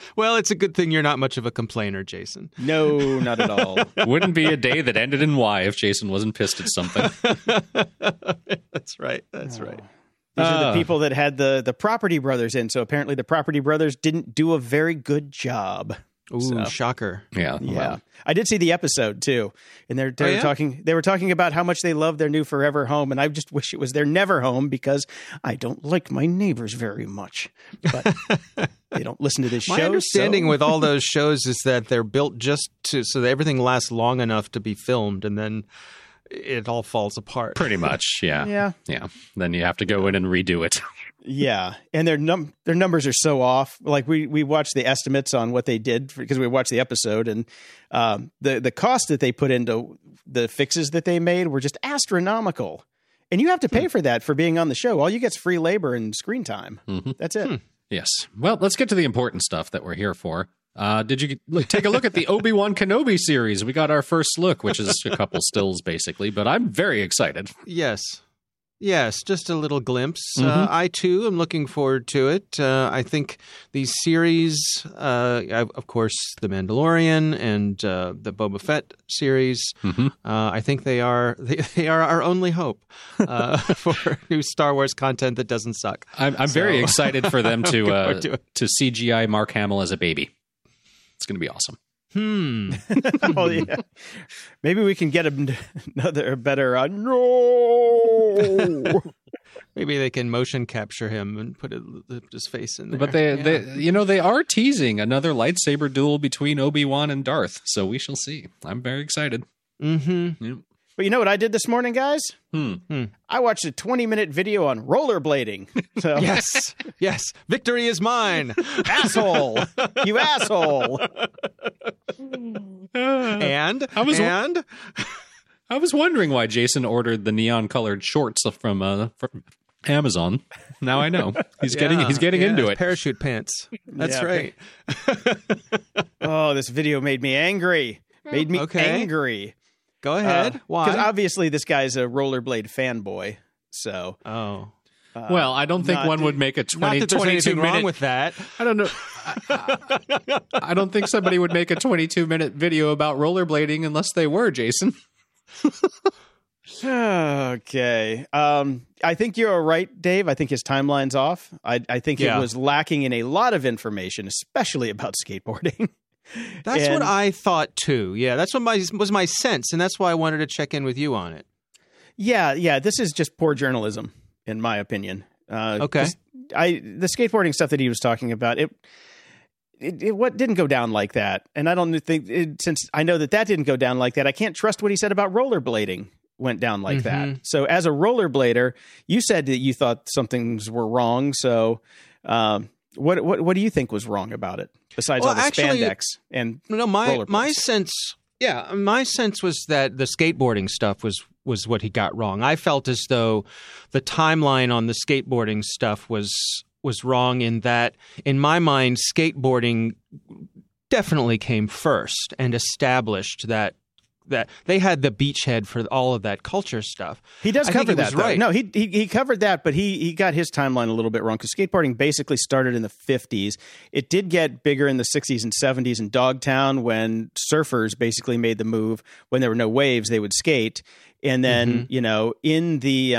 Well, it's a good thing you're not much of a complainer, Jason. No, not at all. Wouldn't be a day that ended in Y if Jason wasn't pissed at something. That's right. That's right. These are the people that had the Property Brothers in. So apparently the Property Brothers didn't do a very good job. Ooh, shocker. Yeah. Yeah. I did see the episode too. And they were talking about how much they love their new forever home. And I just wish it was their never home because I don't like my neighbors very much. But they don't listen to this show. My understanding with all those shows is that they're built just so that everything lasts long enough to be filmed, and then it all falls apart. Pretty much, yeah. Yeah. Then you have to go in and redo it. Yeah, and their numbers are so off. Like we watched the estimates on what they did because we watched the episode, and the cost that they put into the fixes that they made were just astronomical. And you have to pay for that for being on the show. All you get is free labor and screen time. Mm-hmm. That's it. Yes. Well, let's get to the important stuff that we're here for. Did you take a look at the Obi-Wan Kenobi series? We got our first look, which is a couple stills basically, but I'm very excited. Yes, just a little glimpse. I, too, am looking forward to it. I think these series, of course, The Mandalorian and the Boba Fett series, I think they are our only hope for new Star Wars content that doesn't suck. I'm very excited for them to CGI Mark Hamill as a baby. It's going to be awesome. Oh, yeah. Maybe we can get another better. No. Maybe they can motion capture him and put his face in there. But they are teasing another lightsaber duel between Obi-Wan and Darth, so we shall see. I'm very excited. Mm-hmm. Yep. But you know what I did this morning, guys? I watched a 20-minute video on rollerblading. So. Yes. Victory is mine. Asshole. You asshole. And I was wondering why Jason ordered the neon-colored shorts from Amazon. Now I know. He's getting into it. Parachute pants. That's right. Oh, this video made me angry. Angry. Go ahead. Why? Because obviously this guy's a rollerblade fanboy. So. Well, I don't think one would make a 22 minute wrong with that. I don't know. I don't think somebody would make a 22-minute video about rollerblading unless they were, Jason. Okay. I think you're right, Dave. I think his timeline's off. I think it was lacking in a lot of information, especially about skateboarding. That's what I thought too. Yeah, that's what was my sense, and that's why I wanted to check in with you on it. Yeah. This is just poor journalism, in my opinion. Okay. The skateboarding stuff that he was talking about, it didn't go down like that, and I don't think since I know that didn't go down like that, I can't trust what he said about rollerblading went down like that. So, as a rollerblader, you said that you thought some things were wrong. So, what do you think was wrong about it? Besides all the spandex and my sense was that the skateboarding stuff was what he got wrong. I felt as though the timeline on the skateboarding stuff was wrong in that, in my mind, skateboarding definitely came first and established that they had the beachhead for all of that culture stuff. He does cover that, right? No, he covered that, but he got his timeline a little bit wrong because skateboarding basically started in the 50s. It did get bigger in the 60s and 70s in Dogtown when surfers basically made the move. When there were no waves, they would skate. And then, in the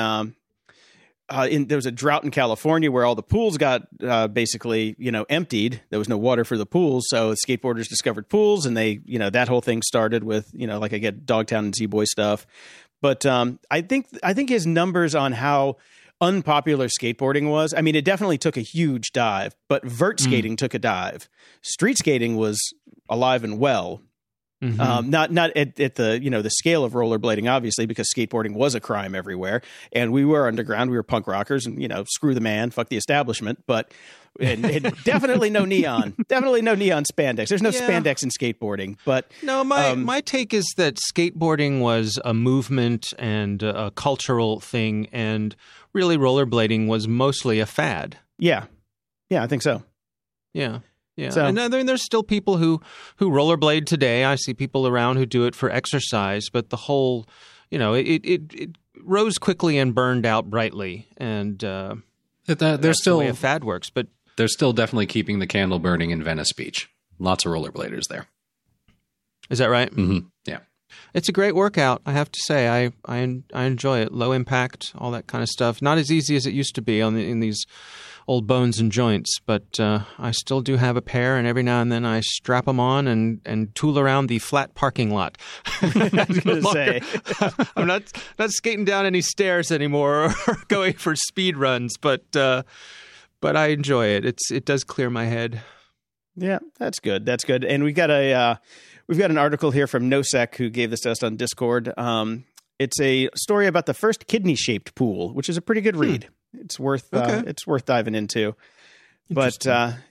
there was a drought in California where all the pools got basically, emptied. There was no water for the pools. So skateboarders discovered pools, and they, that whole thing started with, like I get Dogtown and Z-Boy stuff. But I think his numbers on how unpopular skateboarding was, I mean, it definitely took a huge dive, but vert skating took a dive. Street skating was alive and well. Not at the the scale of rollerblading, obviously, because skateboarding was a crime everywhere, and we were underground, we were punk rockers, and screw the man, fuck the establishment. But and definitely no neon spandex. There's no spandex in skateboarding. But no, my take is that skateboarding was a movement and a cultural thing, and really rollerblading was mostly a fad. Yeah, I think so. Yeah. Yeah, so, and then there's still people who rollerblade today. I see people around who do it for exercise, but the whole, it rose quickly and burned out brightly, and there's still the way a fad works. But they're still definitely keeping the candle burning in Venice Beach. Lots of rollerbladers there. Is that right? Mm-hmm. Yeah. It's a great workout, I have to say. I enjoy it. Low impact, all that kind of stuff. Not as easy as it used to be in these old bones and joints, but I still do have a pair, and every now and then I strap them on and tool around the flat parking lot. I was going to say. I'm not skating down any stairs anymore or going for speed runs, but I enjoy it. It does clear my head. Yeah, that's good. That's good. And we've got an article here from Nosec who gave this to us on Discord. It's a story about the first kidney-shaped pool, which is a pretty good read. It's worth diving into. But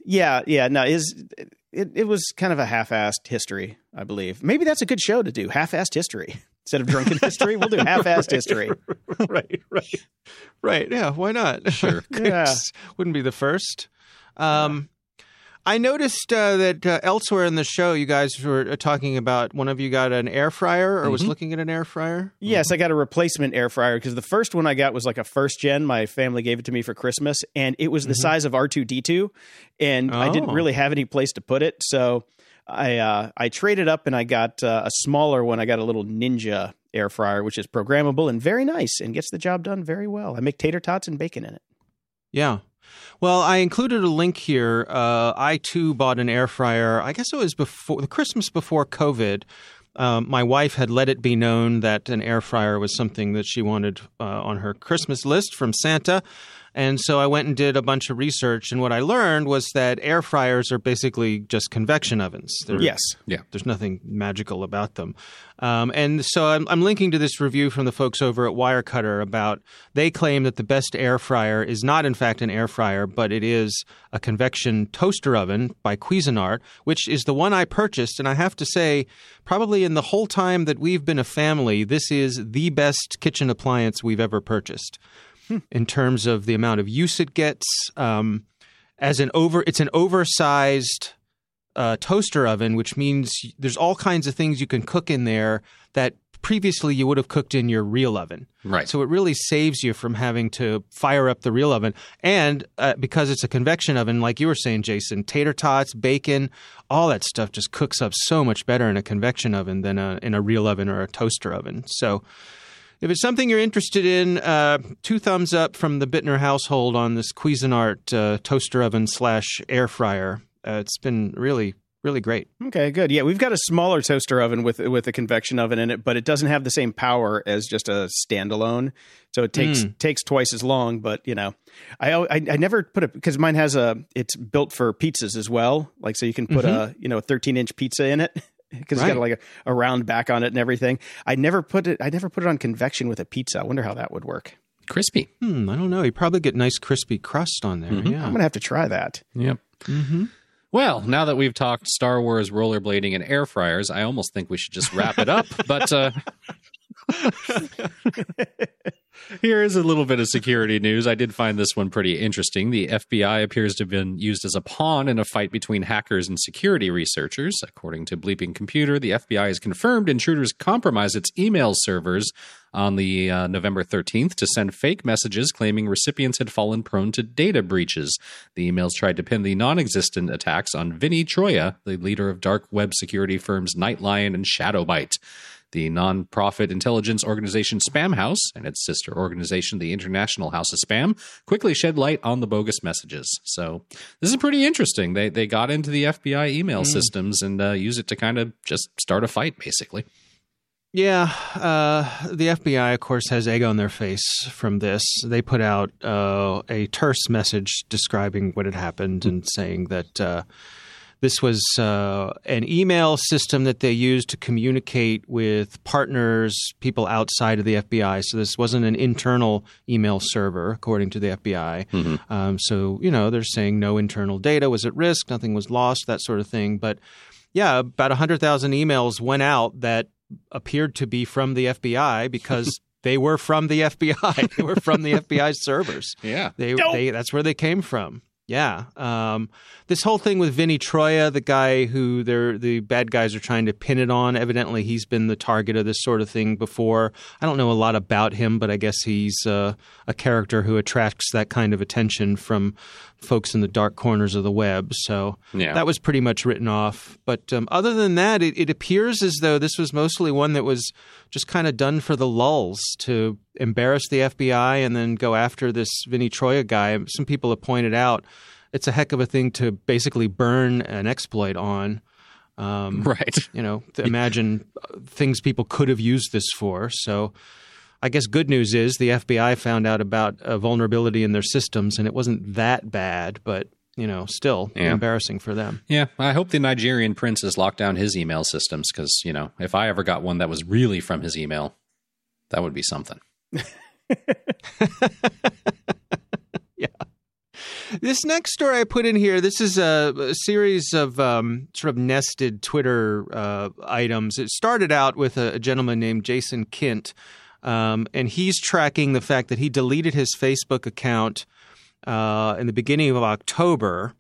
it was kind of a half-assed history, I believe. Maybe that's a good show to do, half-assed history. Instead of drunken history, we'll do half-assed history. Right. Yeah, why not? Sure. Yeah. Wouldn't be the first. I noticed that elsewhere in the show, you guys were talking about one of you got an air fryer or was looking at an air fryer. Yes, I got a replacement air fryer because the first one I got was like a first gen. My family gave it to me for Christmas, and it was the size of R2-D2, and I didn't really have any place to put it. So I traded up and I got a smaller one. I got a little Ninja air fryer, which is programmable and very nice and gets the job done very well. I make tater tots and bacon in it. Yeah. Well, I included a link here. I, too, bought an air fryer. I guess it was the Christmas before COVID. My wife had let it be known that an air fryer was something that she wanted on her Christmas list from Santa. And so I went and did a bunch of research, and what I learned was that air fryers are basically just convection ovens. Yes. Yeah. There's nothing magical about them. And so I'm linking to this review from the folks over at Wirecutter about they claim that the best air fryer is not, in fact, an air fryer, but it is a convection toaster oven by Cuisinart, which is the one I purchased. And I have to say, probably in the whole time that we've been a family, this is the best kitchen appliance we've ever purchased. In terms of the amount of use it gets, it's an oversized toaster oven, which means there's all kinds of things you can cook in there that previously you would have cooked in your real oven. Right. So it really saves you from having to fire up the real oven. And because it's a convection oven, like you were saying, Jason, tater tots, bacon, all that stuff just cooks up so much better in a convection oven than in a real oven or a toaster oven. So if it's something you're interested in, 2 thumbs up from the Bittner household on this Cuisinart toaster oven / air fryer. It's been really, really great. Okay, good. Yeah, we've got a smaller toaster oven with a convection oven in it, but it doesn't have the same power as just a standalone. So it takes twice as long. But I never put it because mine has it's built for pizzas as well. Like so you can put a 13-inch pizza in it. Because it's got like a round back on it and everything. I never put it on convection with a pizza. I wonder how that would work. Crispy. I don't know. You probably get nice crispy crust on there. Yeah. I'm going to have to try that. Yep. Well, now that we've talked Star Wars, rollerblading, and air fryers, I almost think we should just wrap it up. But here is a little bit of security news. I did find this one pretty interesting. The FBI appears to have been used as a pawn in a fight between hackers and security researchers. According to Bleeping Computer, the FBI has confirmed intruders compromised its email servers on the November 13th to send fake messages claiming recipients had fallen prone to data breaches. The emails tried to pin the non-existent attacks on Vinny Troya, the leader of dark web security firms Nightlion and Shadowbyte. The non-profit intelligence organization Spam House and its sister organization, the International House of Spam, quickly shed light on the bogus messages. So this is pretty interesting. They got into the FBI email systems and used it to kind of just start a fight, basically. Yeah, the FBI, of course, has egg on their face from this. They put out a terse message describing what had happened and saying that this was an email system that they used to communicate with partners, people outside of the FBI. So this wasn't an internal email server, according to the FBI. So, they're saying no internal data was at risk, nothing was lost, that sort of thing. But yeah, about 100,000 emails went out that appeared to be from the FBI because they were from the FBI. They were from the FBI servers. Yeah. That's where they came from. Yeah. This whole thing with Vinny Troia, the guy who the bad guys are trying to pin it on, evidently he's been the target of this sort of thing before. I don't know a lot about him, but I guess he's a character who attracts that kind of attention from folks in the dark corners of the web. So that was pretty much written off. But other than that, it appears as though this was mostly one that was just kind of done for the lulz, to embarrass the FBI and then go after this Vinny Troia guy. Some people have pointed out it's a heck of a thing to basically burn an exploit on. Right. Imagine things people could have used this for. So I guess good news is the FBI found out about a vulnerability in their systems, and it wasn't that bad, but still embarrassing for them. Yeah, I hope the Nigerian prince has locked down his email systems, because, if I ever got one that was really from his email, that would be something. Yeah. This next story I put in here, this is a series of sort of nested Twitter items. It started out with a gentleman named Jason Kint, and he's tracking the fact that he deleted his Facebook account in the beginning of October,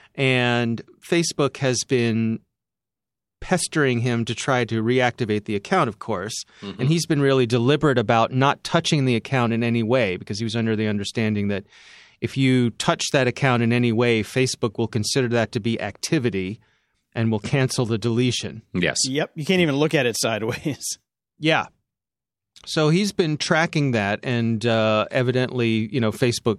and Facebook has been pestering him to try to reactivate the account, of course. Mm-hmm. And he's been really deliberate about not touching the account in any way, because he was under the understanding that if you touch that account in any way, Facebook will consider that to be activity and will cancel the deletion. Yes. Yep. You can't even look at it sideways. Yeah. So he's been tracking that, and evidently, Facebook,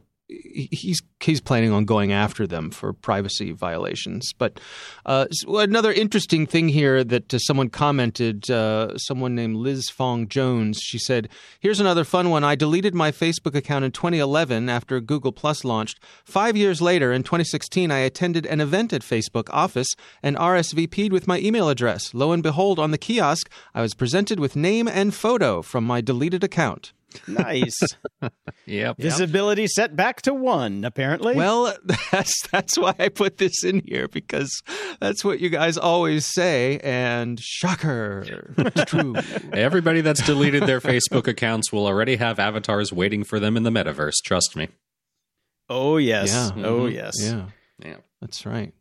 he's planning on going after them for privacy violations. But another interesting thing here that someone commented, someone named Liz Fong Jones, she said, "Here's another fun one. I deleted my Facebook account in 2011 after Google Plus launched. 5 years later, in 2016, I attended an event at Facebook office and RSVP'd with my email address. Lo and behold, on the kiosk, I was presented with name and photo from my deleted account." Nice. Yep. Visibility set back to 1, apparently. Well, that's why I put this in here, because that's what you guys always say, and shocker, it's true. Everybody that's deleted their Facebook accounts will already have avatars waiting for them in the metaverse. Trust me. Oh, yes. Yeah. Oh, yes. Yeah. That's right.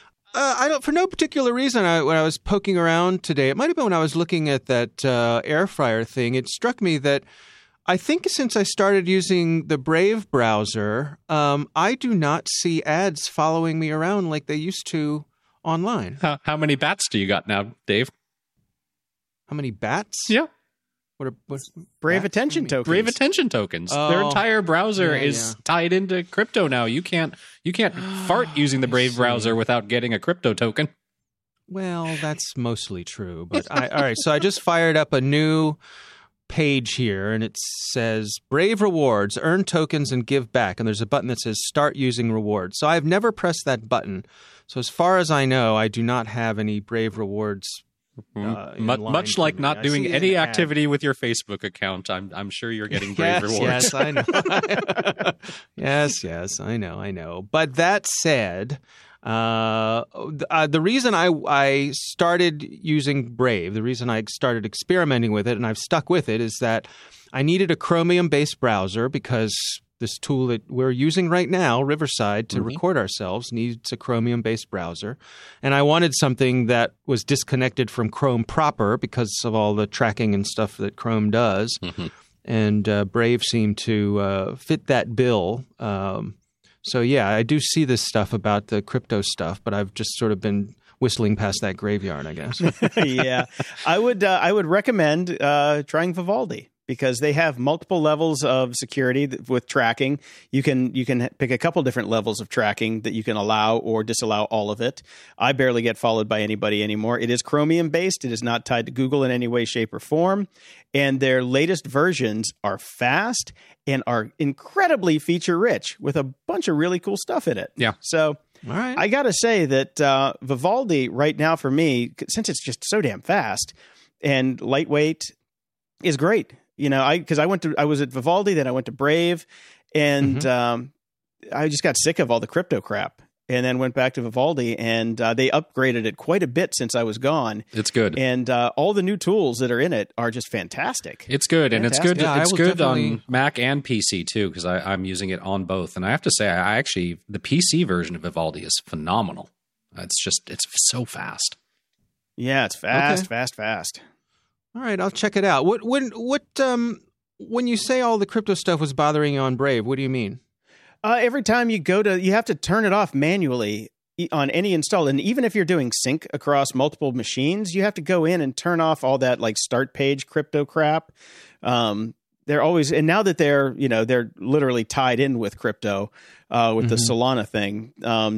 For no particular reason, when I was poking around today, it might have been when I was looking at that air fryer thing, it struck me that I think since I started using the Brave browser, I do not see ads following me around like they used to online. How many bats do you got now, Dave? How many bats? Yeah. What's Brave bats? attention tokens. Brave attention tokens. Oh. Their entire browser is tied into crypto now. You can't fart using the Brave browser without getting a crypto token. Well, that's mostly true. But all right, so I just fired up a new page here, and it says Brave Rewards, earn tokens and give back. And there's a button that says Start Using Rewards. So I've never pressed that button. So as far as I know, I do not have any Brave Rewards. Much like not doing any activity with your Facebook account, I'm sure you're getting Brave Rewards. Yes, I know. yes, I know. But that said, the reason I started using Brave, the reason I started experimenting with it, and I've stuck with it, is that I needed a Chromium-based browser, because this tool that we're using right now, Riverside, to record ourselves, needs a Chromium-based browser. And I wanted something that was disconnected from Chrome proper because of all the tracking and stuff that Chrome does. Mm-hmm. And Brave seemed to fit that bill. So, yeah, I do see this stuff about the crypto stuff, but I've just sort of been whistling past that graveyard, I guess. Yeah. I would recommend trying Vivaldi, because they have multiple levels of security with tracking. You can pick a couple different levels of tracking that you can allow or disallow all of it. I barely get followed by anybody anymore. It is Chromium based. It is not tied to Google in any way, shape, or form. And their latest versions are fast and are incredibly feature rich with a bunch of really cool stuff in it. Yeah. So all right. I got to say that Vivaldi right now for me, since it's just so damn fast and lightweight, is great. Because I was at Vivaldi, then I went to Brave, and I just got sick of all the crypto crap. and then went back to Vivaldi, and they upgraded it quite a bit since I was gone. It's good. And all the new tools that are in it are just fantastic. It's good, and it's good. Yeah, it's good on Mac and PC too, because I'm using it on both. And I have to say, the PC version of Vivaldi is phenomenal. It's so fast. Yeah, it's fast. All right, I'll check it out. When you say all the crypto stuff was bothering you on Brave, what do you mean? Every time you have to turn it off manually on any install. And even if you're doing sync across multiple machines, you have to go in and turn off all that like start page crypto crap. They're always, and now that they're literally tied in with crypto, with the Solana thing.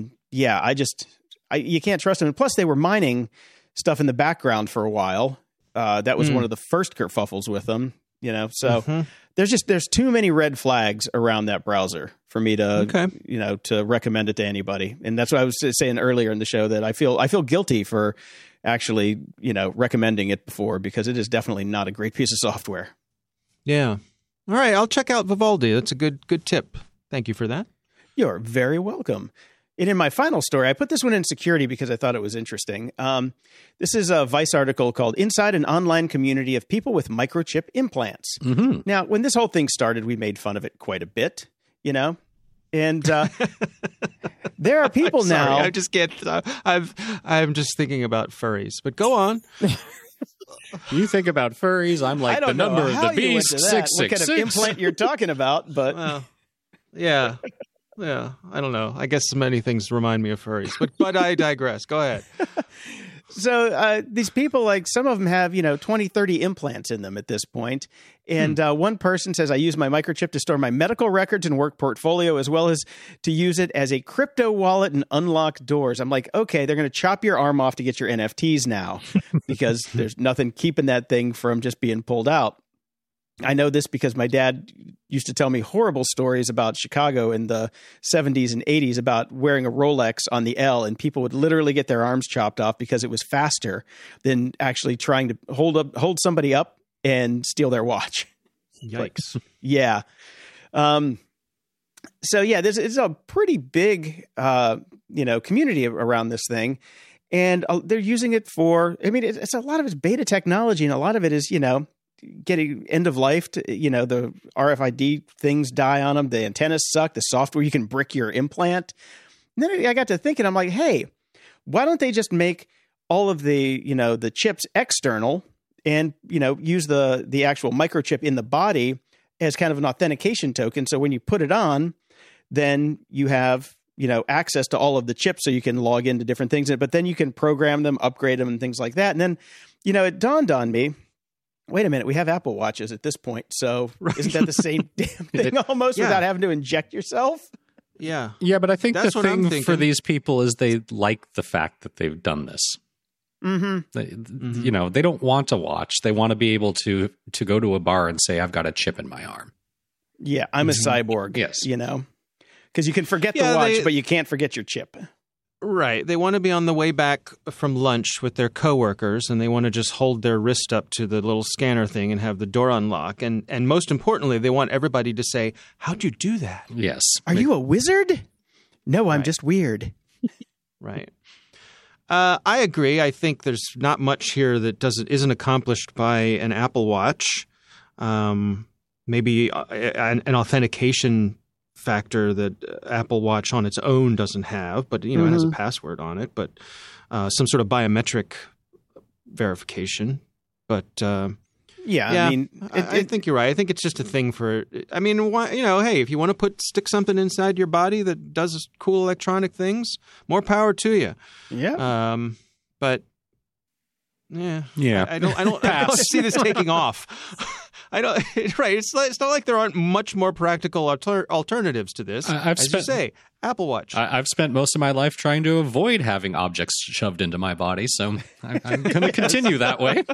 You can't trust them. And plus they were mining stuff in the background for a while. That was one of the first kerfuffles with them, so there's too many red flags around that browser for me to, to recommend it to anybody. And that's what I was saying earlier in the show, that I feel guilty for actually, recommending it before, because it is definitely not a great piece of software. Yeah. All right. I'll check out Vivaldi. That's a good tip. Thank you for that. You're very welcome. And in my final story, I put this one in security because I thought it was interesting. This is a Vice article called "Inside an Online Community of People with Microchip Implants." Mm-hmm. Now, when this whole thing started, we made fun of it quite a bit, and there are people now. I just can't. I'm just thinking about furries, but go on. You think about furries, I'm like the number of the beast, 666. What kind of implant you're talking about? But yeah. Yeah, I don't know. I guess many things remind me of furries, but I digress. Go ahead. So these people, like some of them have, 20, 30 implants in them at this point. And one person says, I use my microchip to store my medical records and work portfolio, as well as to use it as a crypto wallet and unlock doors. I'm like, okay, they're going to chop your arm off to get your NFTs now, because there's nothing keeping that thing from just being pulled out. I know this because my dad used to tell me horrible stories about Chicago in the 70s and 80s about wearing a Rolex on the L, and people would literally get their arms chopped off because it was faster than actually trying to hold somebody up and steal their watch. Yikes. Yeah. So yeah, it's a pretty big, community around this thing, and they're using it for, it's a lot of it's beta technology, and a lot of it is, getting end of life to, the RFID things die on them. The antennas suck. The software, you can brick your implant. And then I got to thinking, I'm like, hey, why don't they just make all of the, the chips external and, use the actual microchip in the body as kind of an authentication token. So when you put it on, then you have, access to all of the chips so you can log into different things, but then you can program them, upgrade them and things like that. And then, it dawned on me, wait a minute, we have Apple Watches at this point. So isn't that the same damn thing almost without having to inject yourself? Yeah. Yeah, but I think the thing for these people is they like the fact that they've done this. Mm-hmm. They don't want a watch. They want to be able to go to a bar and say, I've got a chip in my arm. Yeah, I'm a cyborg. Yes. Because you can forget the watch, but you can't forget your chip. Right. They want to be on the way back from lunch with their coworkers, and they want to just hold their wrist up to the little scanner thing and have the door unlock. And most importantly, they want everybody to say, how'd you do that? Yes. Are you a wizard? No, I'm just weird. Right. I agree. I think there's not much here that isn't accomplished by an Apple Watch. Maybe an authentication factor that Apple Watch on its own doesn't have, but it has a password on it, but some sort of biometric verification. But I think you're right. I think it's just a thing for. Hey, if you want to stick something inside your body that does cool electronic things, more power to you. Yeah. But yeah. I don't see this taking off. I don't. Right. It's not like there aren't much more practical alternatives to this. Apple Watch. I've spent most of my life trying to avoid having objects shoved into my body, so I'm going to continue that way.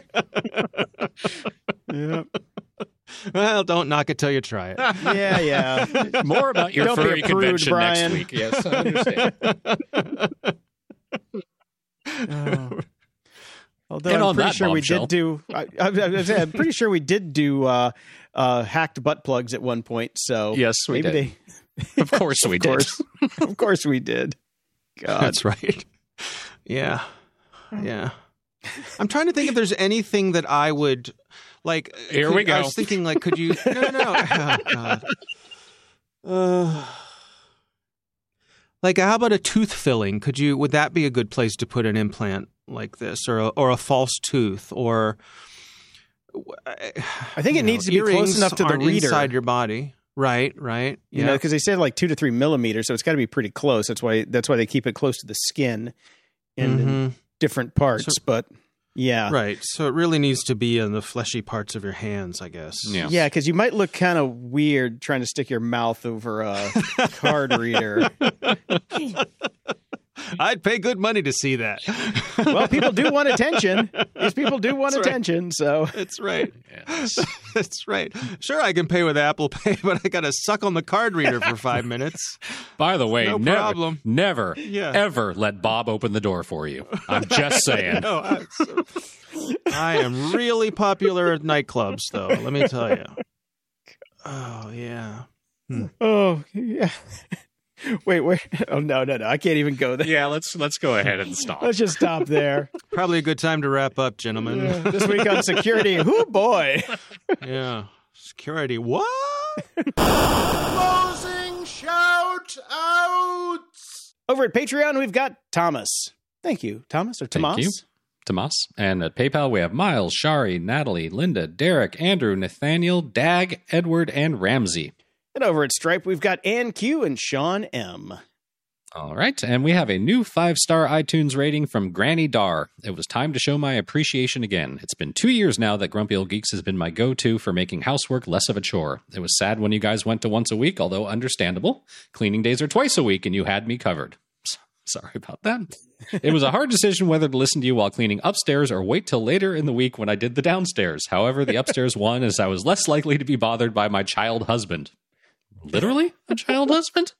Yeah. Well, don't knock it till you try it. Yeah. More about your furry convention Brian. next week. Yes, I understand. Although I'm pretty sure we did do, I'm pretty sure we did do hacked butt plugs at one point. So yes, we did. Of course we did. Of course we did. God. That's right. Yeah. Yeah. I'm trying to think if there's anything that I would like. Here we go. I was thinking, like, could you? No. Oh, God. Like, how about a tooth filling? Would that be a good place to put an implant like this, or a false tooth, or? I think it needs to be close enough to the reader inside your body. Right. You know, because they said like 2 to 3 millimeters, so it's got to be pretty close. That's why they keep it close to the skin in different parts. But yeah, right. So it really needs to be in the fleshy parts of your hands, I guess. Yeah, because you might look kind of weird trying to stick your mouth over a card reader. I'd pay good money to see that. Well, people do want attention. These people do want attention, so. That's right. Yes. That's right. Sure, I can pay with Apple Pay, but I got to suck on the card reader for 5 minutes. By the way, no problem. Never, ever let Bob open the door for you. I'm just saying. I am really popular at nightclubs, though, let me tell you. Oh, yeah. Oh, yeah. Wait. Oh, no. I can't even go there. Yeah, let's go ahead and stop. Let's just stop there. Probably a good time to wrap up, gentlemen. Yeah. This week on security. Whoo, boy. Yeah. Security. What? Closing shout outs. Over at Patreon, we've got Thomas. Thank you, Thomas, or Tomas. Thank you, Tomas. And at PayPal, we have Miles, Shari, Natalie, Linda, Derek, Andrew, Nathaniel, Dag, Edward, and Ramsey. And over at Stripe, we've got Ann Q and Sean M. All right, and we have a new 5-star iTunes rating from Granny Dar. It was time to show my appreciation again. It's been 2 years now that Grumpy Old Geeks has been my go-to for making housework less of a chore. It was sad when you guys went to once a week, although understandable. Cleaning days are twice a week, and you had me covered. Sorry about that. It was a hard decision whether to listen to you while cleaning upstairs or wait till later in the week when I did the downstairs. However, the upstairs won as I was less likely to be bothered by my child husband. Literally a child husband?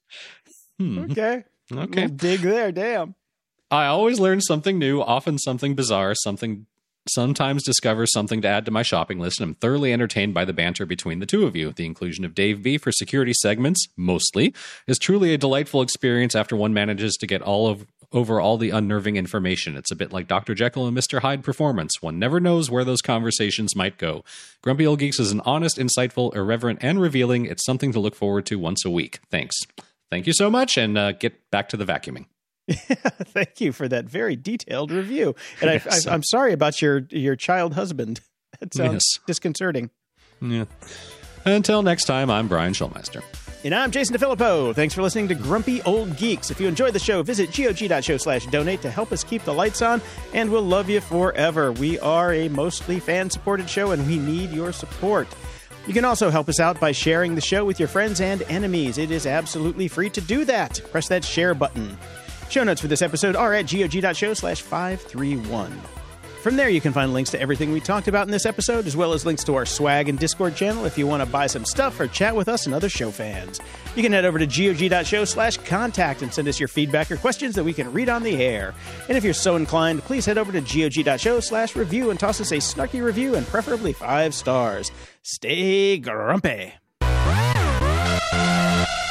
Okay. Dig there, damn. I always learn something new, often something bizarre, sometimes discover something to add to my shopping list, and I'm thoroughly entertained by the banter between the two of you. The inclusion of Dave B for security segments, mostly, is truly a delightful experience after one manages to get over all the unnerving information. It's a bit like Dr. Jekyll and Mr. Hyde performance. One never knows where those conversations might go. Grumpy Old Geeks is an honest, insightful, irreverent, and revealing. It's something to look forward to once a week. Thanks. Thank you so much, and get back to the vacuuming. Thank you for that very detailed review. And yes. I'm sorry about your child husband. That sounds disconcerting. Yeah. Until next time, I'm Brian Schulmeister. And I'm Jason DeFilippo. Thanks for listening to Grumpy Old Geeks. If you enjoyed the show, visit gog.show/donate to help us keep the lights on, and we'll love you forever. We are a mostly fan-supported show, and we need your support. You can also help us out by sharing the show with your friends and enemies. It is absolutely free to do that. Press that share button. Show notes for this episode are at gog.show/531. From there, you can find links to everything we talked about in this episode, as well as links to our swag and Discord channel if you want to buy some stuff or chat with us and other show fans. You can head over to gog.show/contact and send us your feedback or questions that we can read on the air. And if you're so inclined, please head over to gog.show/review and toss us a snarky review and preferably 5 stars. Stay grumpy.